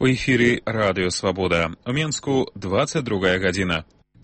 У эфіры Радыё Свабода. У Менску 22 гадзіна.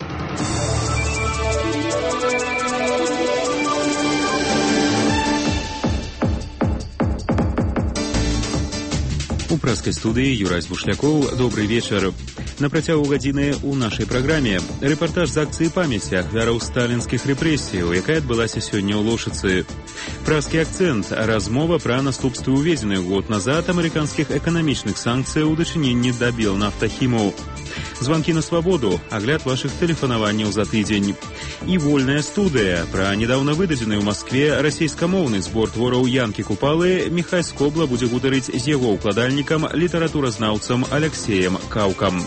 У прэскай студыі Юрась Бушлякоў. Добрый вечар. На працягу гадзіны ў нашай праграме рэпартаж з акцыі памяці ахвяраў сталінскіх рэпрэсіяў, якая адбылася сёння ў Лошыцы. Празкі акцэнт, размова пра наступствы уведзеных год назад амерыканскіх эканамічных санкцыяў у дачыненні да белнафтахімаў. Званкі на свабоду, агляд вашых тэлефанаванняў за тыдзень. І вольная студыя пра нядаўна выдадзены ў Маскве расейскамоўны збор твораў Янкі Купалы. Міхай Скобла будзе гутарыць з яго ўкладальнікам, літаратуразнаўцам Аляксеем Каўкам.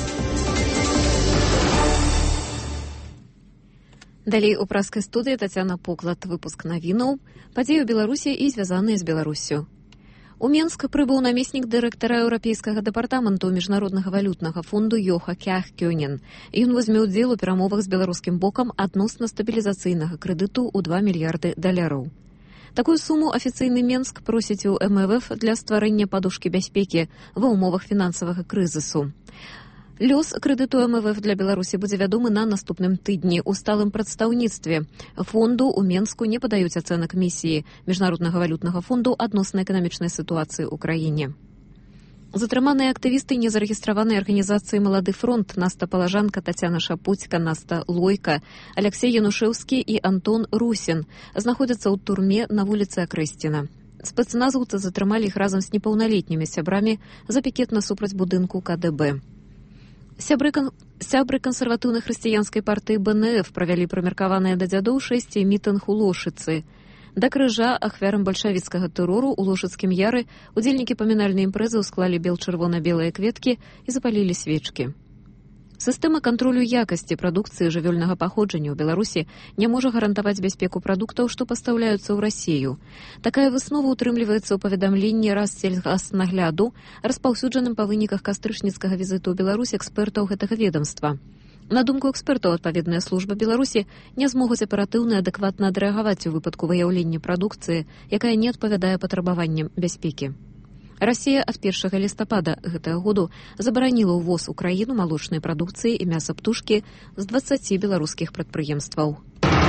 Далей у празкай студыі Тацяна Поклад, выпуск навінаў, падзеі ў Беларусі і звязаныя з Беларуссю. У Менск прыбыў намеснік дырэктара Еўрапейскага дэпартаменту Міжнароднага валютнага фонду Йоха Кяхкёнен. Ён возьме ўдзел у перамовах з беларускім бокам адносна стабілізацыйнага крэдыту ў $2 мільярды. Такую суму афіцыйны Менск просіць у МВФ для стварэння падушкі бяспекі ва ўмовах фінансавага крызісу. Лёс крэдыту МВФ для Беларусі будзе вядомы на наступным тыдні. У сталым прадстаўніцтве фонду ў Менску не падаюць ацэнак місіі Міжнароднага валютнага фонду адносна эканамічнай сітуацыі ў краіне. Затрыманыя актывісты незарэгістраванай арганізацыі «Малады фронт» Наста Палажанка, Тацяна Шапуцька, Наста Лойка, Аляксей Янушэўскі і Антон Русін знаходзяцца ў турме на вуліцы Акрэсціна. Спецназаўцы затрымалі іх разам з непаўналетнімі сябрамі за пікет насупраць будынку КДБ. Сябры кансерватыўнай хрысціянскай партыі БНФ правялі прымеркаваныя да дзядоў 6 мітынг у Лошыцы. Да крыжа ахвярам бальшавіцкага тэрору ў Лошыцкім яры удзельнікі памінальнай імпрэзы ўсклалі бел-чырвона-белыя кветкі і запалілі свечкі. Сістэма кантролю якасці прадукцыі жывёльнага паходжання ў Беларусі не можа гарантаваць бяспеку прадуктаў, што пастаўляюцца ў Расію. Такая выснова ўтрымліваецца ў паведамленні Рассельгаснагляду, распаўсюджаным па выніках кастрычніцкага візіту ў Беларусь экспертаў гэтага ведамства. На думку экспертаў, адпаведная служба Беларусі не змогуць аператыўна і адэкватна адрэагаваць у выпадку выяўлення прадукцыі, якая не адпавядае патрабаванням бяспекі. Расія ад 1 лістапада гэтага году забараніла ўвоз у краіну малочнай прадукцыі і мяса птушкі з 20 беларускіх прадпрыемстваў.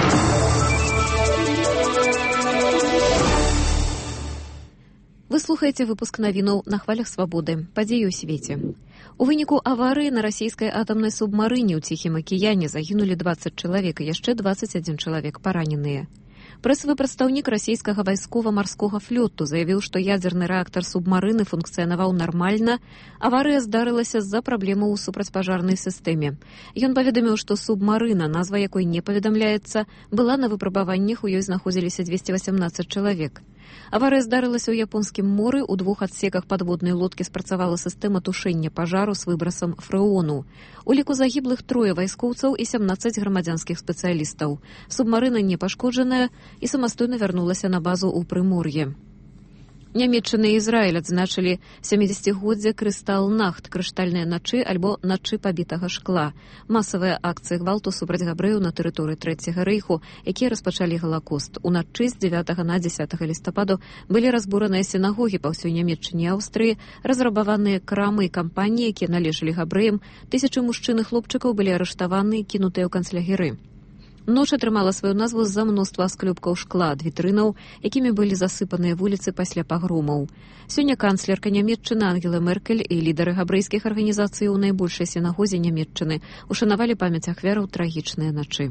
Вы слухаеце выпуск навінаў на хвалях свабоды, падзеі ў свеце. У выніку аварыі на расійскай атамнай субмарыне ў Ціхім акіяне загінулі 20 чалавек і яшчэ 21 чалавек параненыя. Прэсавы прадстаўнік расійскага вайскова-марскога флоту заявіў, што ядзерны рэактар субмарыны функцыянаваў нармальна, аварыя здарылася з-за праблемаў у супрацьпажарнай сістэме. Ён паведаміў, што субмарына, назва якой не паведамляецца, была на выпрабаваннях, у ёй знаходзіліся 218 чалавек. Аварыя здарылася ў Японскім моры, у 2 адсеках падводнай лодкі спрацавала сістэма тушэння пажару з выбрасам фрэону. У ліку загіблых 3 вайскоўцаў і 17 грамадзянскіх спецыялістаў. Субмарына не пашкоджаная і самастойна вярнулася на базу ў Прымор'е. Нямецчына і Ізраіль адзначылі 70-годдзе крыстал-нахт, крыштальныя начы альбо начы пабітага шкла. Масавыя акцыі гвалту супраць габрэяў на тэрыторыі Трэцяга рэйху, якія распачалі галакост. Уначы з 9 на 10 лістападу былі разбураныя сінагогі па ўсёй Нямецчыне і Аўстрыі, разрабаваныя крамы і кампаніі, якія належалі габрэям, тысячы мужчын і хлопчыкаў былі арыштаваны і кінутыя ў канцлагеры. Ноч атрымала сваю назву з-за мноства асклёпкаў шкла ад вітрынаў, якімі былі засыпаныя вуліцы пасля пагромаў. Сёння канцлерка Нямецчыны Ангела Меркель і лідары габрэйскіх арганізацый у найбольшай сінагозе Нямецчыны ушанавалі памяць ахвяраў трагічныя начы.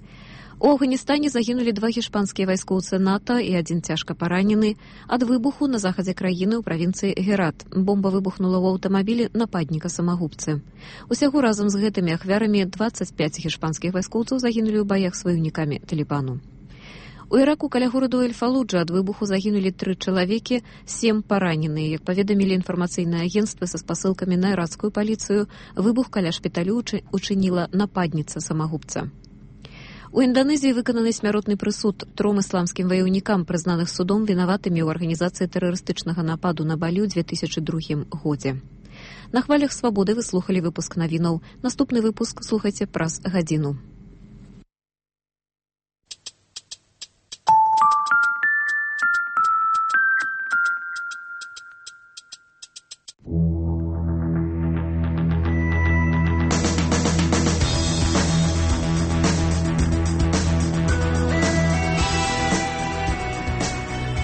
У Афганістане загінулі 2 гішпанскія вайскоўцы НАТО і 1 цяжка паранены ад выбуху на захадзе краіны ў правінцыі Герат. Бомба выбухнула ў аўтамабілі нападніка-самагубцы. Усяго разам з гэтымі ахвярамі 25 гішпанскіх вайскоўцаў загінулі ў баях з ваёўнікамі Талібану. У Іраку каля гораду Эль-Фалуджа ад выбуху загінулі 3 чалавекі, 7 параненыя. Як паведамілі інфармацыйныя агенцтвы са спасылкамі на іракскую паліцыю, выбух каля шпіталю учыніла нападніца-самагубца. У Інданезіі выкананы смяротны прысуд 3 ісламскім ваяўнікам, прызнаных судом вінаватымі ў арганізацыі тэрарыстычнага нападу на Балі ў 2002 годзе. На хвалях свабоды вы слухалі выпуск навінаў. Наступны выпуск слухайце праз гадзіну.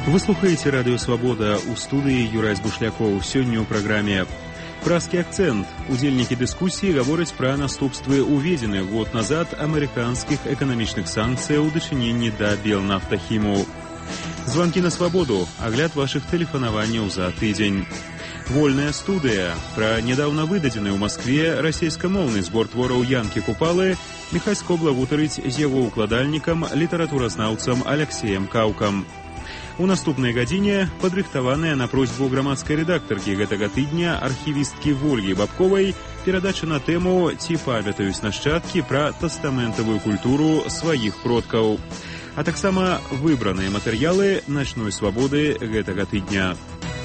Вы слухаеце радыё Свабода, у студыі Юрай Бушлякоў. Сёння ў праграме «Празкі акцэнт». Удзельнікі дыскусіі гавораць пра наступствы уведзеных год назад амерыканскіх эканамічных санкцыяў у дачыненні да Белнафтахіму. Званкі на свабоду, агляд вашых тэлефанаванняў за тыдзень. Вольная студыя. Пра нядаўна выдадзены ў Маскве расейскамоўны збор твораў Янкі Купалы Міхай Скобла гутарыць з яго укладальнікам, літаратуразнаўцам Аляксеем Каўкам. У наступнай гадзіне падрыхтаваная на просьбу грамадскай рэдактаркі гэтага тыдня архівісткі Вольгі Бабковай перадача на тэму «Ці памятаюць нашчадкі пра тастаментавую культуру сваіх продкаў», а таксама выбраныя матэрыялы начной свабоды гэтага тыдня.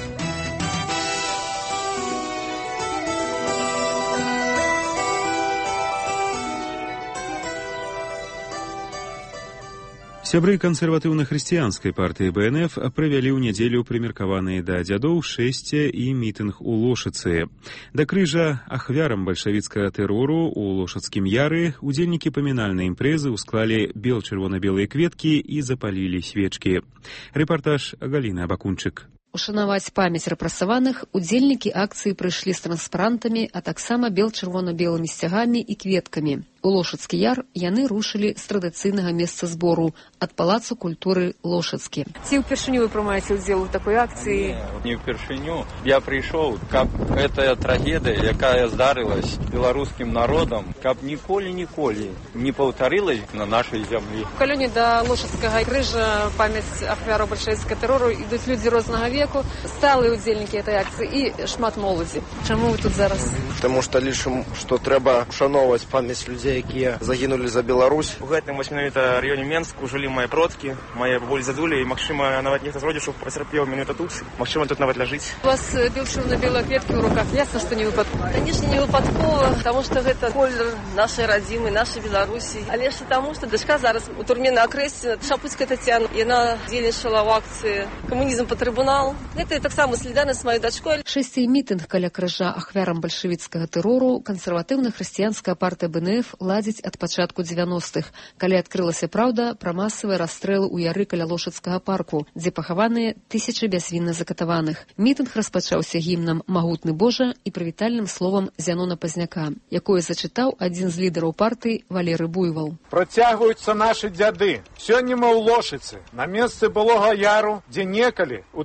Сябры кансерватыўна-хрысціянскай партыі БНФ правялі ў нядзелю прымеркаваныя да дзядоў шэсце і мітынг у Лошыцы. Да крыжа ахвярам бальшавіцкага тэрору у Лошыцкім яры удзельнікі памінальнай імпрэзы ўсклалі бел-чырвона-белыя кветкі і запалілі свечкі. Рэпартаж Галіны Абакунчык. Ушанаваць памяць рэпрэсаваных удзельнікі акцыі прыйшлі з транспарантамі, а таксама бел-чырвона-белымі сцягамі і кветкамі. У Лошыцкі яр яны рушылі з традыцыйнага месца збору ад палацу культуры Лошыцкі. Ці ўпершыню вы прымаеце ўдзел у такой акцыі? Не ўпершыню. Я прыйшоў, каб гэтая трагедыя, якая здарылась беларускім народам, каб ніколі не паўтарылась на нашай зямлі. У калёне да Лошыцкага крыжа памяць ахвяраў бальшавіцкага тэрору ідуць людзі рознага веку, сталыя ўдзельнікі гэтай акцыі і шмат моладзі. Чаму вы тут зараз? Таму што лічым, што трэба ушаноўваць памяць людзей, якія загінулі за Беларусь. У гэтым вось менавіта раёне Менску жылі мае продкі, мае бабулі дзядулі, і магчыма нават нехта з родзічаў пацярпеў менавіта тут. Магчыма тут нават ляжыць. У вас бел-чырвона-белыя кветкі ў руках. Ясна, што не выпадкова. Канешне, не выпадкова, таму што гэта колер нашай радзімы, нашай Беларусі. Але ж таму, што дачка зараз у турме на акрэсце, Шапуцкая Тацяна, яна дзейнічала ў акцыі «Камунізм па трыбунал». Гэта таксама салідарнасць з маёй дачкой. Шэсце і мітынг каля крыжа ахвярам бальшавіцкага тэрору кансерватыўна-хрысціянская партыя БНФ ладзіць ад пачатку 90-х, калі адкрылася праўда пра масавыя расстрэлы ў яры каля Лошыцкага парку, дзе пахаваныя тысячы бязвінна закатаваных. Мітынг распачаўся гімнам «Магутны Божа» і прывітальным словам Зянона Пазняка, якое зачытаў адзін з лідараў партыі Валерый Буйвал. Працягваюцца нашы дзяды. Сёння мы ў Лошыцы, на месцы былога яру, дзе некалі у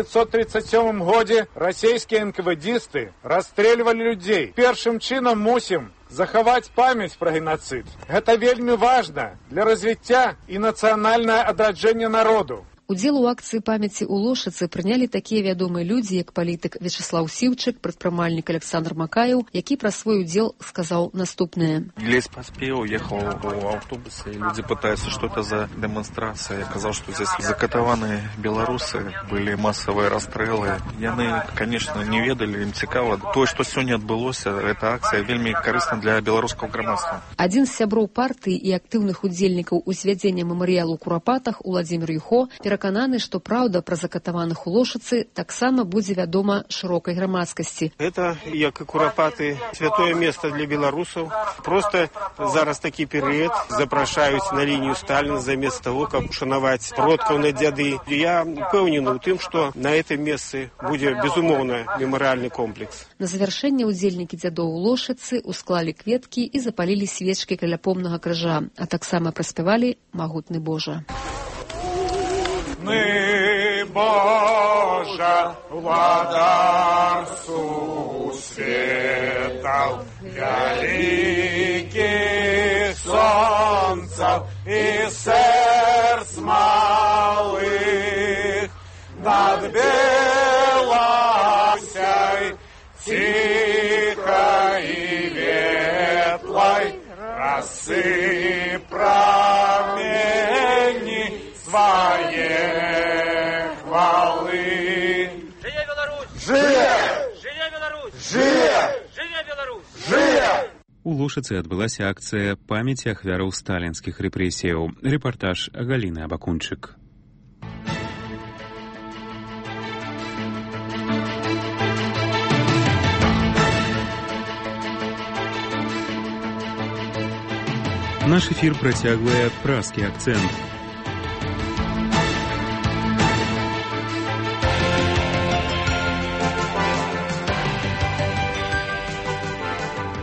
1937 годзе расейскія энкавэдзісты расстрэльвалі людзей. Першым чынам мусім захаваць памяць пра генацыд. Гэта вельмі важна для развіцця і нацыянальнае адраджэння народу. Удзел у акцыі памяці ў Лошыцы прынялі такія вядомыя людзі, як палітык Вячеслаў Сіўчык, прадпрымальнік Александр Макаеў, які пра свой удзел сказаў наступнае. Лес поспел, ехал в автобусе, и люди пытаются, что это за демонстрация. Я сказал, что здесь закатаваны белорусы, были массовые расстрелы. Яны, конечно, не ведали, им цікаво. То, что сегодня отбылося, эта акция вельмі корыстна для белорусского грамадства. Адзін з сяброў партыі і актыўных удзельнікаў узвядзення мемарыялу ў Курапатах Уладзімір Юхо перакананы, што праўда пра закатаваных у Лошыцы таксама будзе вядома шырокай грамадскасці. Это, як і Курапаты, святое место для беларусаў. Просто зараз такі перыяд запрашаюць на лінію Сталіна замест того, каб ушанаваць продкаў на дзяды. Я упэўнены ў тым, што на гэтым месцы будзе, безумоўна, мемарыяльны комплекс. На завяршэнне ўдзельнікі дзядоў у Лошыцы усклалі кветкі і запалілі свечкі каля помнага крыжа, а таксама праспявалі «Магутны Божа». Магутны Божа, владар сусветаў, вялікіх сонцаў і сэрц малых, над беласяй ціхай і ветлай расы прамені свае хвалы. Жыве Беларусь! Жыве! Жыве Беларусь! Жыве! Жыве Беларусь! Жыве! У Лошыцы адбылася акцыя памяці ахвяраў сталінскіх рэпрэсіяў. Рэпартаж Галіны Абакунчык. Наш эфір працягвае празкі акцэнт.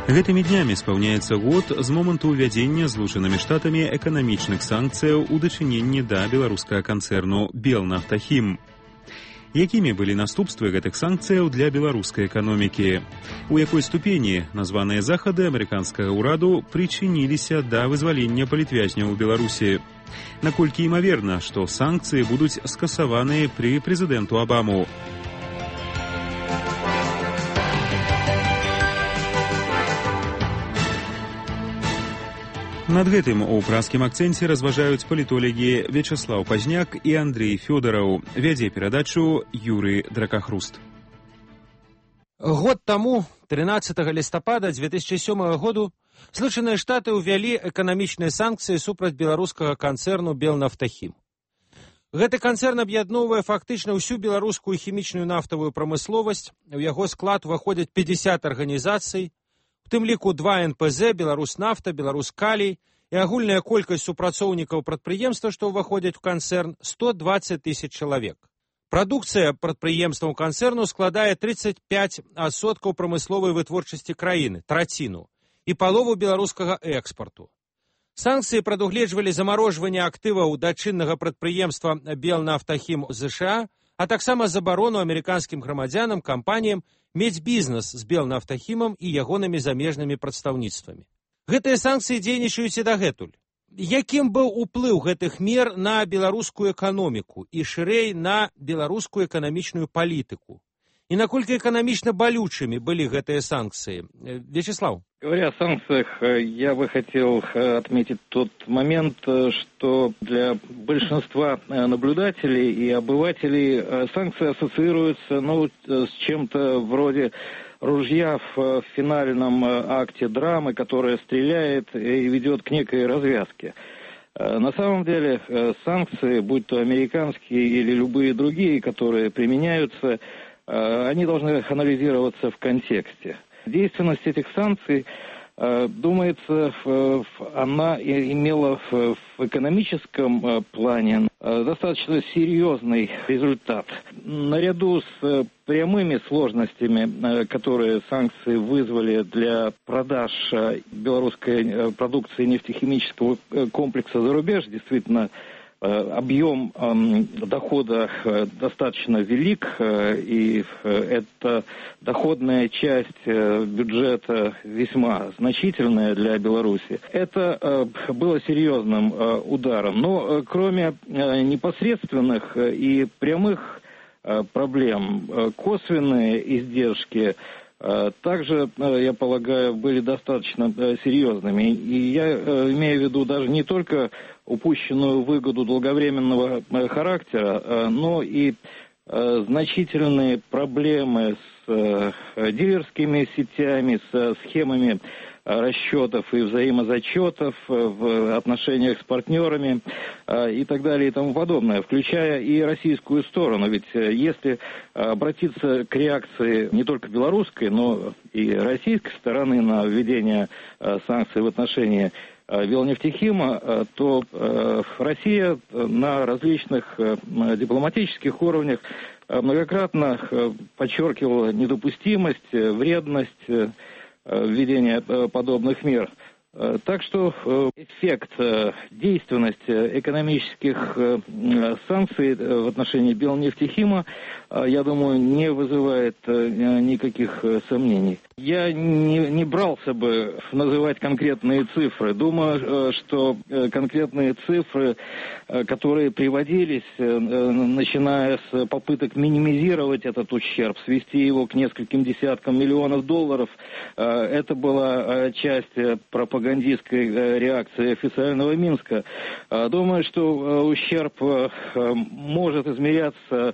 Гэтымі днямі спаўняецца год з моманту ўвядзення Злучанымі Штатамі эканамічных санкцыяў у дачыненні да беларускага канцэрну «Белнафтахім». Якімі былі наступствы гэтых санкцыяў для беларускай эканомікі? У якой ступені названыя захады амерыканскага ўраду прычыніліся да вызвалення палітвязняў у Беларусі? Наколькі імаверна, што санкцыі будуць скасаваныя пры прэзідэнту Абаму? Над гэтым у праскім акцэнце разважаюць палітолагі Вячаслаў Пазняк і Андрей Фёдараў. Вядзе перадачу Юрый Дракахруст. Год таму, 13 лістапада 2007 году, Злучаныя Штаты ўвялі эканамічныя санкцыі супраць беларускага канцэрну «Белнафтахім». Гэты канцэрн аб'ядноўвае фактычна ўсю беларускую хімічную нафтавую прамысловасць, у яго склад уваходзяць 50 арганізацый, у тым ліку 2 НПЗ, Беларуснафта, Беларускалій і агульная колькасць супрацоўнікаў прадпрыемства, што ўваходзяць у канцэрн, 120 000 чалавек. Прадукцыя прадпрыемстваў канцэрну складае 35% прамысловай вытворчасці краіны, траціну, і палову беларускага экспарту. Санкцыі прадугледжвалі замарожванне актываў дачыннага прадпрыемства «Белнафтахім» ЗША, а таксама забарону амерыканскім грамадзянам, кампаніям мець бізнес з «Белнафтахімам» і ягонымі замежнымі прадстаўніцтвамі. Гэтыя санкцыі дзейнічаюць і дагэтуль. Якім быў уплыў гэтых мер на беларускую эканоміку і шырэй на беларускую эканамічную палітыку? И наколькі экономично болючими были гэтые санкции? Вячеслав. Говоря о санкциях, я бы хотел отметить тот момент, что для большинства наблюдателей и обывателей санкции ассоциируются с чем-то вроде ружья в финальном акте драмы, которая стреляет и ведет к некой развязке. На самом деле санкции, будь то американские или любые другие, которые применяются, они должны анализироваться в контексте. Действенность этих санкций, думается, она имела в экономическом плане достаточно серьезный результат. Наряду с прямыми сложностями, которые санкции вызвали для продаж белорусской продукции нефтехимического комплекса за рубеж, действительно, объем дохода достаточно велик, и эта доходная часть бюджета весьма значительная для Беларуси. Это было серьезным ударом. Но кроме непосредственных и прямых проблем, косвенные издержки также, я полагаю, были достаточно серьезными. И я имею в виду даже не только упущенную выгоду долговременного характера, но и значительные проблемы с дилерскими сетями, со схемами расчетов и взаимозачетов в отношениях с партнерами и так далее и тому подобное, включая и российскую сторону. Ведь если обратиться к реакции не только белорусской, но и российской стороны на введение санкций в отношении Белнефтехима, то Россия на различных дипломатических уровнях многократно подчеркивала недопустимость, вредность введения подобных мер. Так что эффект, действенность экономических санкций в отношении Белнефтехима, я думаю, не вызывает никаких сомнений. Я не брался бы называть конкретные цифры. Думаю, что конкретные цифры, которые приводились, начиная с попыток минимизировать этот ущерб, свести его к нескольким десяткам миллионов долларов, это была часть пропагандистской реакции официального Минска. Думаю, что ущерб может измеряться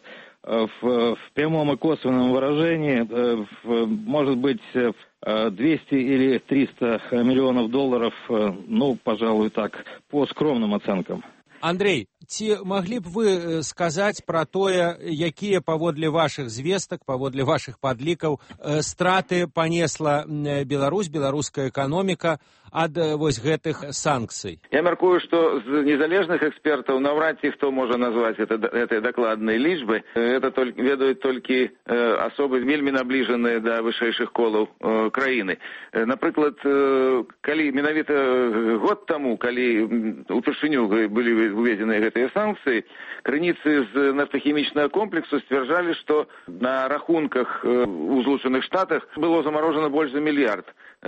в прямом и косвенном выражении, может быть, 200 или 300 миллионов долларов, ну, пожалуй, так, по скромным оценкам. Андрей, ці маглі б вы сказаць пра тое, якія паводле вашых звестак, паводле вашых падлікаў страты панесла Беларусь, беларуская эканоміка ад вось гэтых санкцый? Я мяркую, што з незалежных экспертаў наўрад ці хто можа назваць гэтай дакладнай лічбы. Это ведаюць толькі асобы вельмі набліжаныя да вышэйшых колаў краіны. Напрыклад, калі менавіта год таму, калі упершыню былі уведзеныя гэтыя санкцыі, крыніцы з нафтахімічнага комплексу сцвярджалі, што на рахунках у Злучаных Штатах было замарожана больш за $1 мільярд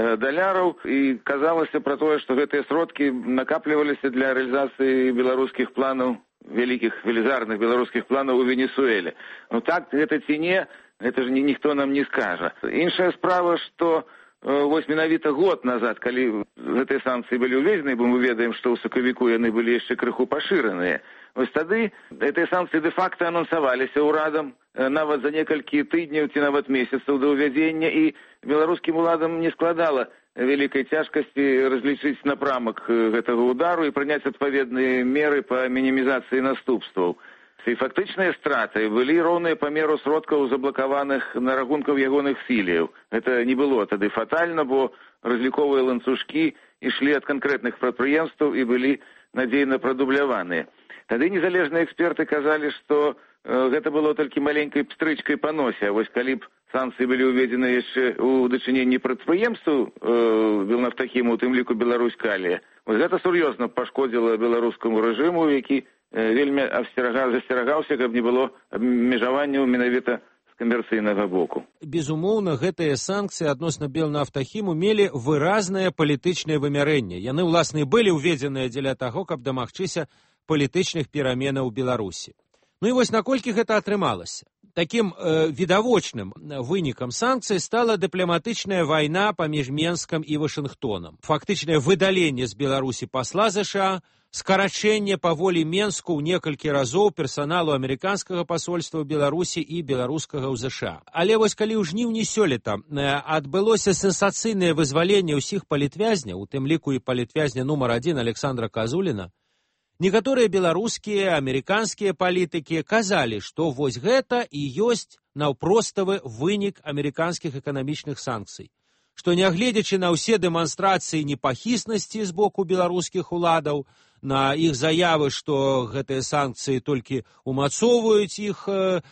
і казалася пра тое, што гэтыя сродкі накапліваліся для рэалізацыі беларускіх планаў, вялікіх велізарных беларускіх планаў у Венесуэле. Ну так гэта ці не, гэта ж ніхто нам не скажа. Іншая справа, што вось менавіта год назад, калі гэтыя санкцыі былі ўведзены, бо мы ведаем, што ў сакавіку яны былі яшчэ крыху пашыраныя, вось тады гэтыя санкцыі дэ-факта анансаваліся ўрадам нават за некалькі тыдняў ці нават месяцаў да ўвядзення, і беларускім уладам не складала вялікай цяжкасці разлічыць напрамак гэтага удару і прыняць адпаведныя меры па мінімізацыі наступстваў. І фактычныя страты былі роўныя па меру сродкаў заблакаваных на рахунках ягоных філіяў. Гэта не было тады фатальна, бо разліковыя ланцужкі ішлі ад канкрэтных прадпрыемстваў і былі надзейна прадубляваныя. Тады незалежныя эксперты казалі, што гэта было толькі маленькай пстрычкай па носе, а вось калі б санкцыі былі ўведзены яшчэ ў дачыненні прадпрыемстваў Белнафтахіму, у тым ліку Беларусь-Калія, вось гэта сур'ёзна пашкодзіла беларускаму рэжыму, які вельмі засцерагаўся, каб не было абмежаванняў менавіта з камерцыйнага боку. Безумоўна, гэтыя санкцыі адносна Белнафтахіму мелі выразнае палітычнае вымярэнне. Яны, уласна, былі ўведзеныя дзеля таго, каб дамагчыся палітычных пераменаў у Беларусі. Ну і вось наколькі гэта атрымалася? Такім відавочным вынікам санкцый стала дыпламатычная вайна паміж Менскам і Вашынгтонам. Фактычнае выдаленне з Беларусі пасла ЗША, скарачэнне па волі Менску ў некалькі разоў персаналу амерыканскага пасольства ў Беларусі і беларускага ў ЗША. Але вось калі ў жніўні сёлета адбылося сенсацыйнае вызваленне ўсіх палітвязняў, у тым ліку і палітвязня нумар 1 Александра Казуліна, некаторыя беларускія, амерыканскія палітыкі казалі, што вось гэта і ёсць наўпроставы вынік амерыканскіх эканамічных санкцый, што нягледзячы на ўсе дэманстрацыі непахіснасці з боку беларускіх уладаў, на іх заявы, што гэтыя санкцыі толькі умацоўваюць іх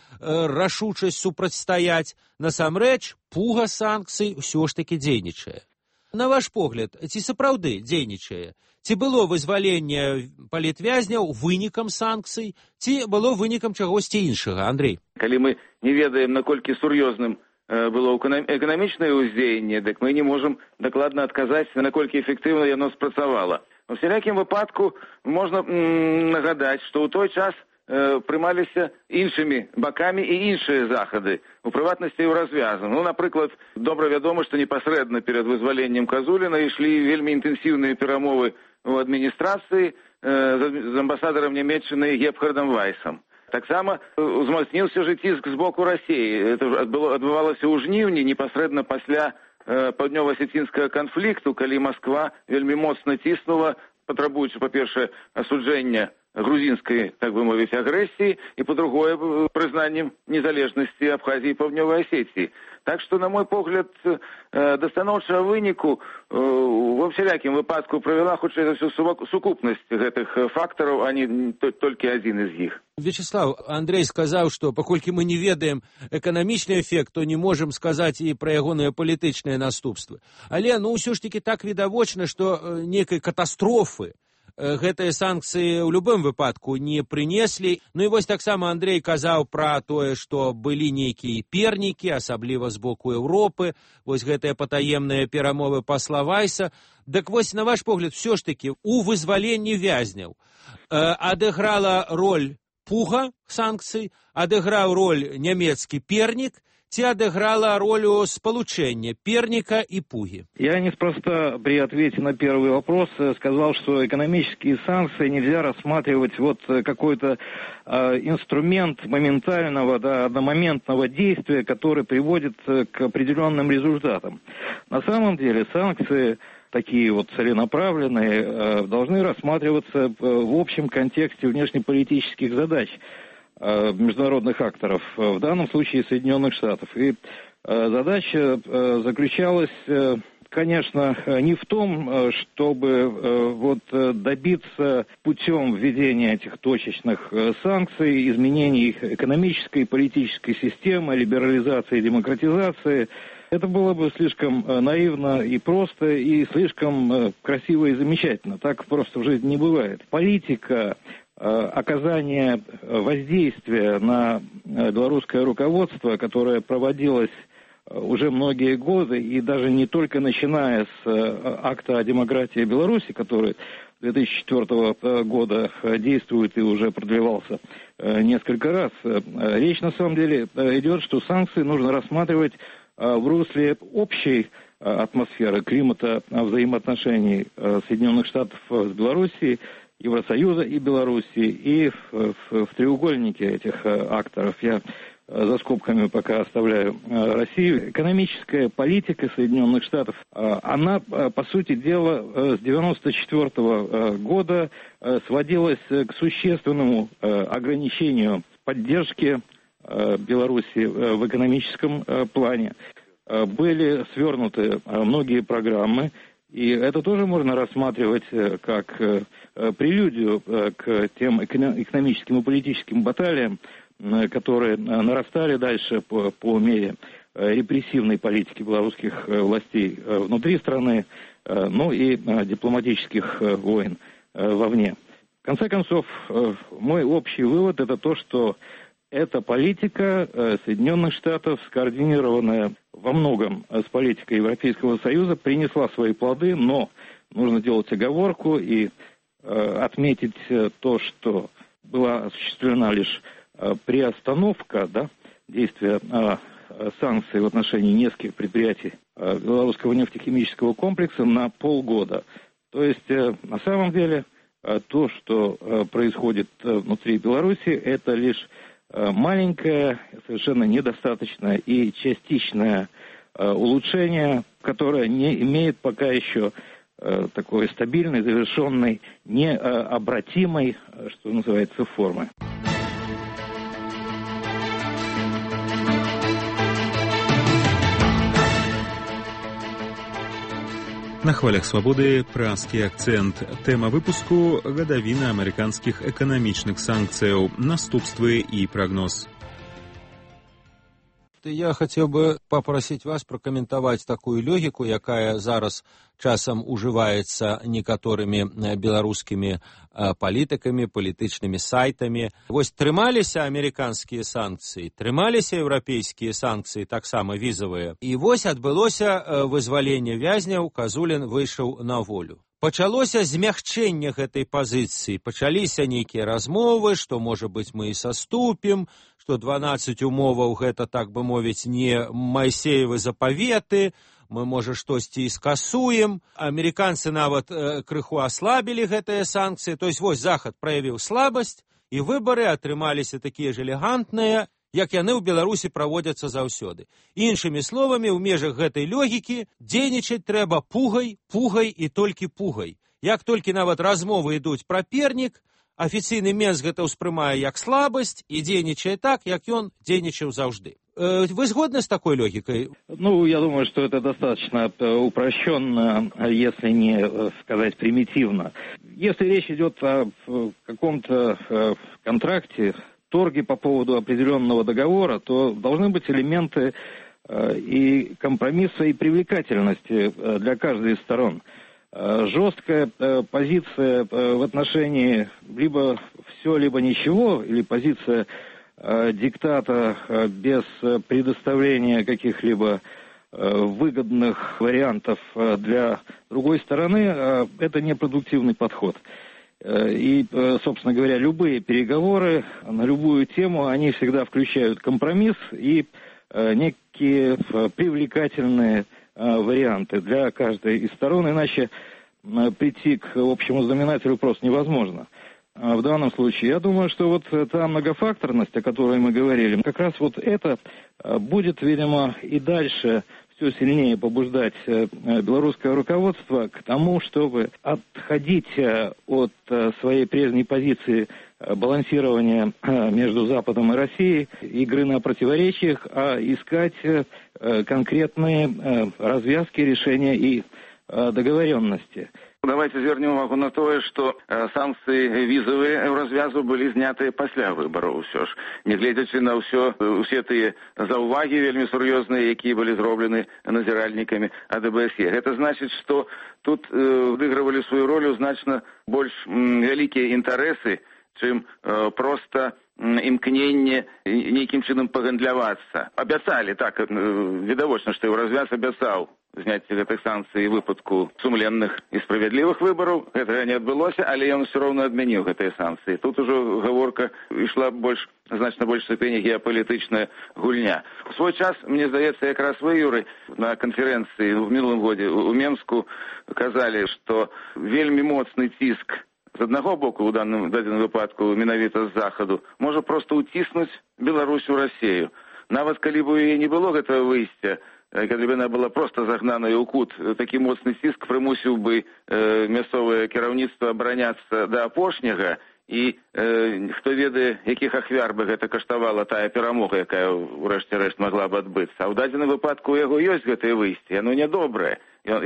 рашучасць супрацьстаяць, насамрэч пуга санкцый ўсё ж такі дзейнічае. На ваш погляд, ці сапраўды дзейнічае? Ці было вызваленне палітвязняў вынікам санкцый, ці было вынікам чагосьці іншага, Андрей? Калі мы не ведаем, наколькі сур'ёзным было эканамічнае ўздзеянне, дык мы не можам дакладна адказаць, наколькі эфектыўна яно спрацавала. У всялякім выпадку можна нагадаць, што ў той час прымаліся іншымі бакамі і іншыя захады, у прыватнасці і ў развязу. Ну, напрыклад, добра вядома, што непасрэдна перад вызваленнем Казуліна ішлі вельмі інтэнсіўныя перамовы ў адміністрацыі з амбасадарам Нямецчыны Гебхардам Вайсам. Таксама узмацніўся ж ціск з боку Расіі. Это адбывалася ў жніўні, непасрэдна пасля паўднёва-асецінскага канфлікту, калі Масква вельмі моцна ціснула, патрабуючы, па-першае, асуджэння грузінскай, так бы мовіць, агрэсіі і, па-другое, прызнаннем незалежнасці Абхазіі і Паўднёвай Асецыі. Так што, на мой погляд, да станоўчага выніку ва всялякім выпадку правяла, хутчэй за ўсё, сукупнасць гэтых фактараў, а не толькі адзін з іх. Вячеслав, Андрей сказаў, што паколькі мы не ведаем эканамічны эфект, то не можам сказаць і пра ягоныя палітычныя наступствы. Але, ўсё ж такі так відавочна, што нейкай катастрофы гэтыя санкцыі ў любым выпадку не прынеслі. Ну і вось таксама Андрей казаў пра тое, што былі нейкія пернікі, асабліва з боку Еўропы, вось гэтыя патаемныя перамовы пасла Вайса. Дык вось, на ваш погляд, все ж такі у вызваленні вязняў адыграла роль пуга санкцый, адыграў роль нямецкі пернік, ці адыграла роль сполучения перника и пуги? Я неспроста при ответе на первый вопрос сказал, что экономические санкции нельзя рассматривать вот какой-то инструмент моментального, одномоментного действия, который приводит к определенным результатам. На самом деле санкции такие вот целенаправленные, должны рассматриваться в общем контексте внешнеполитических задач международных акторов, в данном случае Соединенных Штатов. И задача заключалась, конечно, не в том, чтобы добиться путем введения этих точечных санкций, изменений их экономической и политической системы, либерализации и демократизации. Это было бы слишком наивно и просто, и слишком красиво и замечательно. Так просто в жизни не бывает. Политика оказания воздействия на белорусское руководство, которое проводилось уже многие годы, и даже не только начиная с акта о демократии Беларуси, который 2004 года действует и уже продлевался несколько раз. Речь на самом деле идет, что санкции нужно рассматривать в русле общей атмосферы, климата взаимоотношений Соединенных Штатов с Белоруссией, Евросоюза и Белоруссии, и в треугольнике этих акторов. Я за скобками пока оставляю Россию. Экономическая политика Соединенных Штатов, она, по сути дела, с 1994 года сводилась к существенному ограничению поддержки Беларуси в экономическом плане. Были свернуты многие программы, и это тоже можно рассматривать как прелюдию к тем экономическим и политическим баталиям, которые нарастали дальше по мере репрессивной политики белорусских властей внутри страны, ну и дипломатических войн вовне. В конце концов, мой общий вывод – это то, что эта политика Соединенных Штатов, скоординированная во многом с политикой Европейского Союза, принесла свои плоды, но нужно делать оговорку и отметить то, что была осуществлена лишь приостановка действия санкций в отношении нескольких предприятий белорусского нефтехимического комплекса на полгода. То есть, на самом деле, то, что происходит внутри Беларуси, это лишь маленькое, совершенно недостаточное и частичное улучшение, которое не имеет пока еще такой стабильной, завершенной, необратимой, что называется, формы. На хвалях свабоды празкі акцэнт. Тэма выпуску гадавіна амерыканскіх эканамічных санкцыяў, наступствы і прагноз. Я хотел бы попросить вас прокомментовать такую логику, якая зараз часам уживается некоторыми белорусскими политиками, политичными сайтами. Вось трымаліся американские санкции, трымаліся европейские санкции, так само визовые. И вось адбылося вызваленне вязняў, Казулін выйшаў на волю. Пачалося змягчэнне гэтай пазіцыі, пачаліся нейкія размовы, што, можа быць, мы і саступім, што 12 умоваў гэта, так бы мовіць, не Майсеевы запаветы, мы, можа, штосьці і скасуем. Амерыканцы нават крыху аслабілі гэтыя санкцыі, то есть вось Захад праявіў слабасць, і выбары атрымаліся такія ж элегантныя, як яны ў Беларусі праводзяцца заўсёды. Іншымі словамі, ў межах гэтай логікі дзейнічаць трэба пугай, пугай і толькі пугай. Як толькі нават размовы ідуць пра пернік, афіцыйны Менск гэта ўспрымае як слабасць і дзейнічае так, як ён дзейнічаў заўжды. Вы згодны с такой логикой? Ну, я думаю, что это достаточно упрощенно, если не сказать примитивно. Если речь идет о каком-то контракте, торги по поводу определенного договора, то должны быть элементы и компромисса, и привлекательности для каждой из сторон. Жесткая позиция в отношении либо все, либо ничего, или позиция диктата без предоставления каких-либо выгодных вариантов для другой стороны, это непродуктивный подход. И, собственно говоря, любые переговоры на любую тему, они всегда включают компромисс и некие привлекательные варианты для каждой из сторон, иначе прийти к общему знаменателю просто невозможно. В данном случае, я думаю, что вот та многофакторность, о которой мы говорили, как раз вот это будет, видимо, и дальше все сильнее побуждать белорусское руководство к тому, чтобы отходить от своей прежней позиции балансирования между Западом и Россией, игры на противоречиях, а искать конкретные развязки, решения и договоренности. Давайте звернем увагу на тое, што санкцыі візавыя ў развязу былі знятыя пасля выбараў усё ж. Нягледзячы на ўсе тыя заўвагі вельмі сур'ёзныя, якія былі зроблены назіральнікамі АДБСЕ. Гэта значыць, што тут адыгрывалі сваю ролю значна больш вялікія інтарэсы, чым проста імкненне нейкім чынам пагандлявацца. Абяцалі, так, відавочна, што Еўразвяз абяцаў зняцце гэтых санкцый у выпадку сумленных і справядлівых выбараў. Гэтага не адбылося, але ён усё роўна адмяніў гэтыя санкцыі. Тут ужо гаворка ішла значна больш ступені геапалітычная гульня. У свой час, мне здаецца, якраз вы, Юрый, на канферэнцыі ў мінулым годзе у Менску казалі, што вельмі моцны ціск з аднаго боку, у дадзеным выпадку, менавіта з захаду, можа проста ўціснуць Беларусь у Расію. Нават калі б у яе не было гэтага выйсця, калі б яна была проста загнаная ў кут, такі моцны ціск прымусіў бы мясцовае кіраўніцтва абараняцца да апошняга, і хто ведае, якіх ахвяр бы гэта каштавала тая перамога, якая ўрэшце рэшт магла б адбыцца. А ў дадзеным выпадку у яго ёсць гэтае выйсце, яно нядобрае.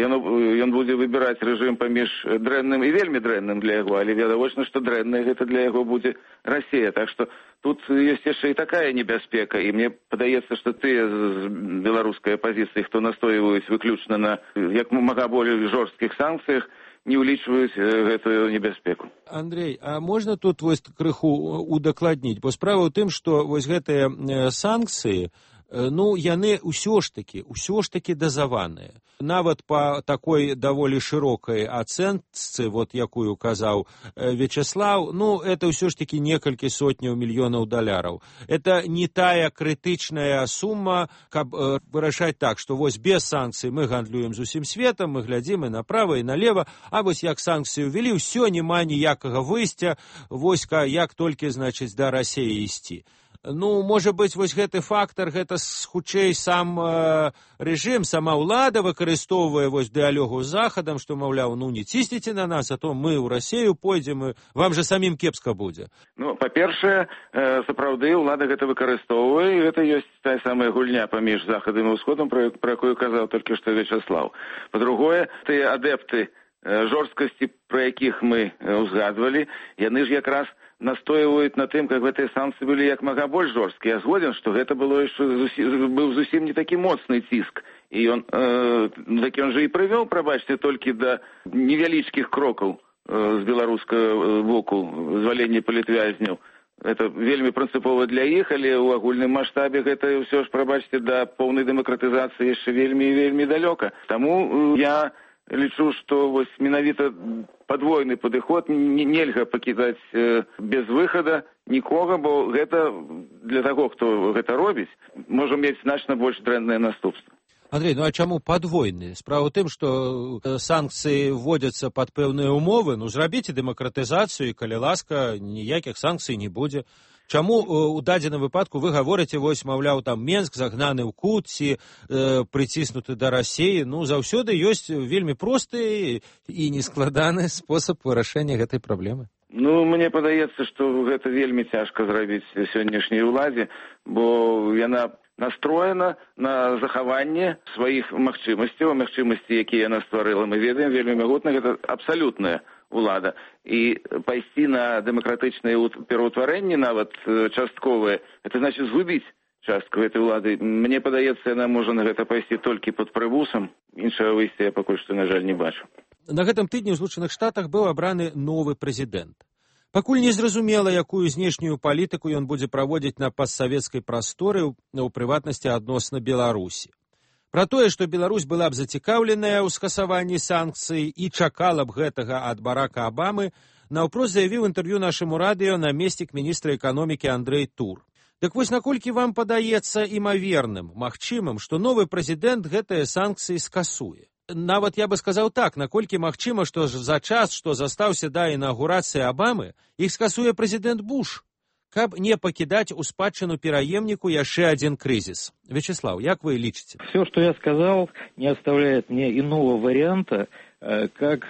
Ён будзе выбіраць рэжым паміж дрэнным і вельмі дрэнным для яго, але відавочна, што дрэннае гэта для яго будзе Расія. Так што тут ёсць яшчэ і такая небяспека, і мне падаецца, што тыя з беларускай апазіцыі, хто настойваюць выключна на як мага болей жорсткіх санкцыях, не ўлічваюць гэтую небяспеку. Андрей, а можна тут вось крыху удакладніць? Бо справа ў тым, што вось гэтыя санкцыі, яны ўсё ж такі дазаваныя. Нават па такой даволі шырокай ацэнцы, якую казаў Вячеслав, это ўсё ж такі некалькі сотняў мільёнаў даляраў. Это не тая крытычная сума, каб вырашаць так, што вось без санкцый мы гандлюем з усім светам, мы глядзім і направа, і налева, а вось як санкцыі ўвялі, ўсё, няма ніякага выйсця, вось як толькі, значыць, да Расіі ісці. Можа быць, вось гэты фактар, гэта хутчэй сам рэжым, сама ўлада выкарыстоўвае вось дыялогу з Захадам, што, маўляў, не цісніце на нас, а то мы ў Расію пойдзем, вам жа самім кепска будзе. Па-першае, сапраўды, ўлада гэта выкарыстоўвае, і гэта ёсць тая самая гульня паміж Захадам і Ўсходам, про якую казаў толькі што Вячеслав. Па-другое, тыя адэпты жорсткасці, пра якіх мы узгадвалі, яны ж якраз настойваюць на тым, как гэтыя санкцыі былі як мага больш жорсткія. Я згоден, што гэта быў зусім не такі моцны ціск. І ён жа і прывёў, прабачце, толькі да невялічкіх крокаў з беларускага боку звалення палітвязняў. Это вельмі прынцыпова для іх, але ў агульным маштабе гэта ўсё ж, прабачце, да поўнай дэмакратызацыі яшчэ вельмі і вельмі далёка. Таму я лічу, што вось менавіта падвойны падыход нельга пакідаць без выхада нікога, бо гэта для таго, хто гэта робіць, можа мець значна больш дрэнныя наступствы. Андрей, а чаму падвойны? Справа ў тым, што санкцыі вводзяцца пад пэўныя умовы, зрабіце дэмакратызацыю, і, калі ласка, ніякіх санкцый не будзе. Чаму у дадзеным выпадку вы гаворыце, вось, маўляў, там Менск загнаны ў кут ці прыціснуты да Расіі? Заўсёды ёсць вельмі просты і нескладаны спосаб вырашэння гэтай праблемы. Мне падаецца, што гэта вельмі цяжка зрабіць сённяшняй уладзе, бо яна настроена на захаванне сваіх магчымасцяў, якія яна стварыла. Мы ведаем, вельмі магутна, гэта абсалютная улада. І пайсці на дэмакратычнае пераўтварэнне, нават частковае, это значыць згубіць частку гэтай улады. Мне падаецца, яна можа на гэта пайсці толькі пад прыбусам. Іншага выйсця я пакуль што, на жаль, не бачу. На гэтым тыдні ў Злучаных Штатах быў абраны новы прэзідэнт. Пакуль не зразумела, якую знешнюю палітыку ён будзе праводзіць на постсавецкай прасторы, у прыватнасці адносна Беларусі. Пра тое, што Беларусь была б зацікаўленая ў скасаванні санкцый і чакала б гэтага ад Барака Абамы, наўпрост заявіў інтэрв'ю нашаму радыё намеснік міністра эканомікі Андрэй Тур. Дык вось наколькі вам падаецца імаверным, магчымым, што новы прэзідэнт гэтыя санкцыі скасуе? Нават я бы сказаў так, наколькі магчыма, што за час, што застаўся да інаўгурацыі Абамы, іх скасуе прэзідэнт Буш, каб не пакідаць у спадчыну пераемніку яшчэ адзін крызіс. Вячеслав, як вы лічыце? Все, что я сказал, не оставляет мне иного варианта, как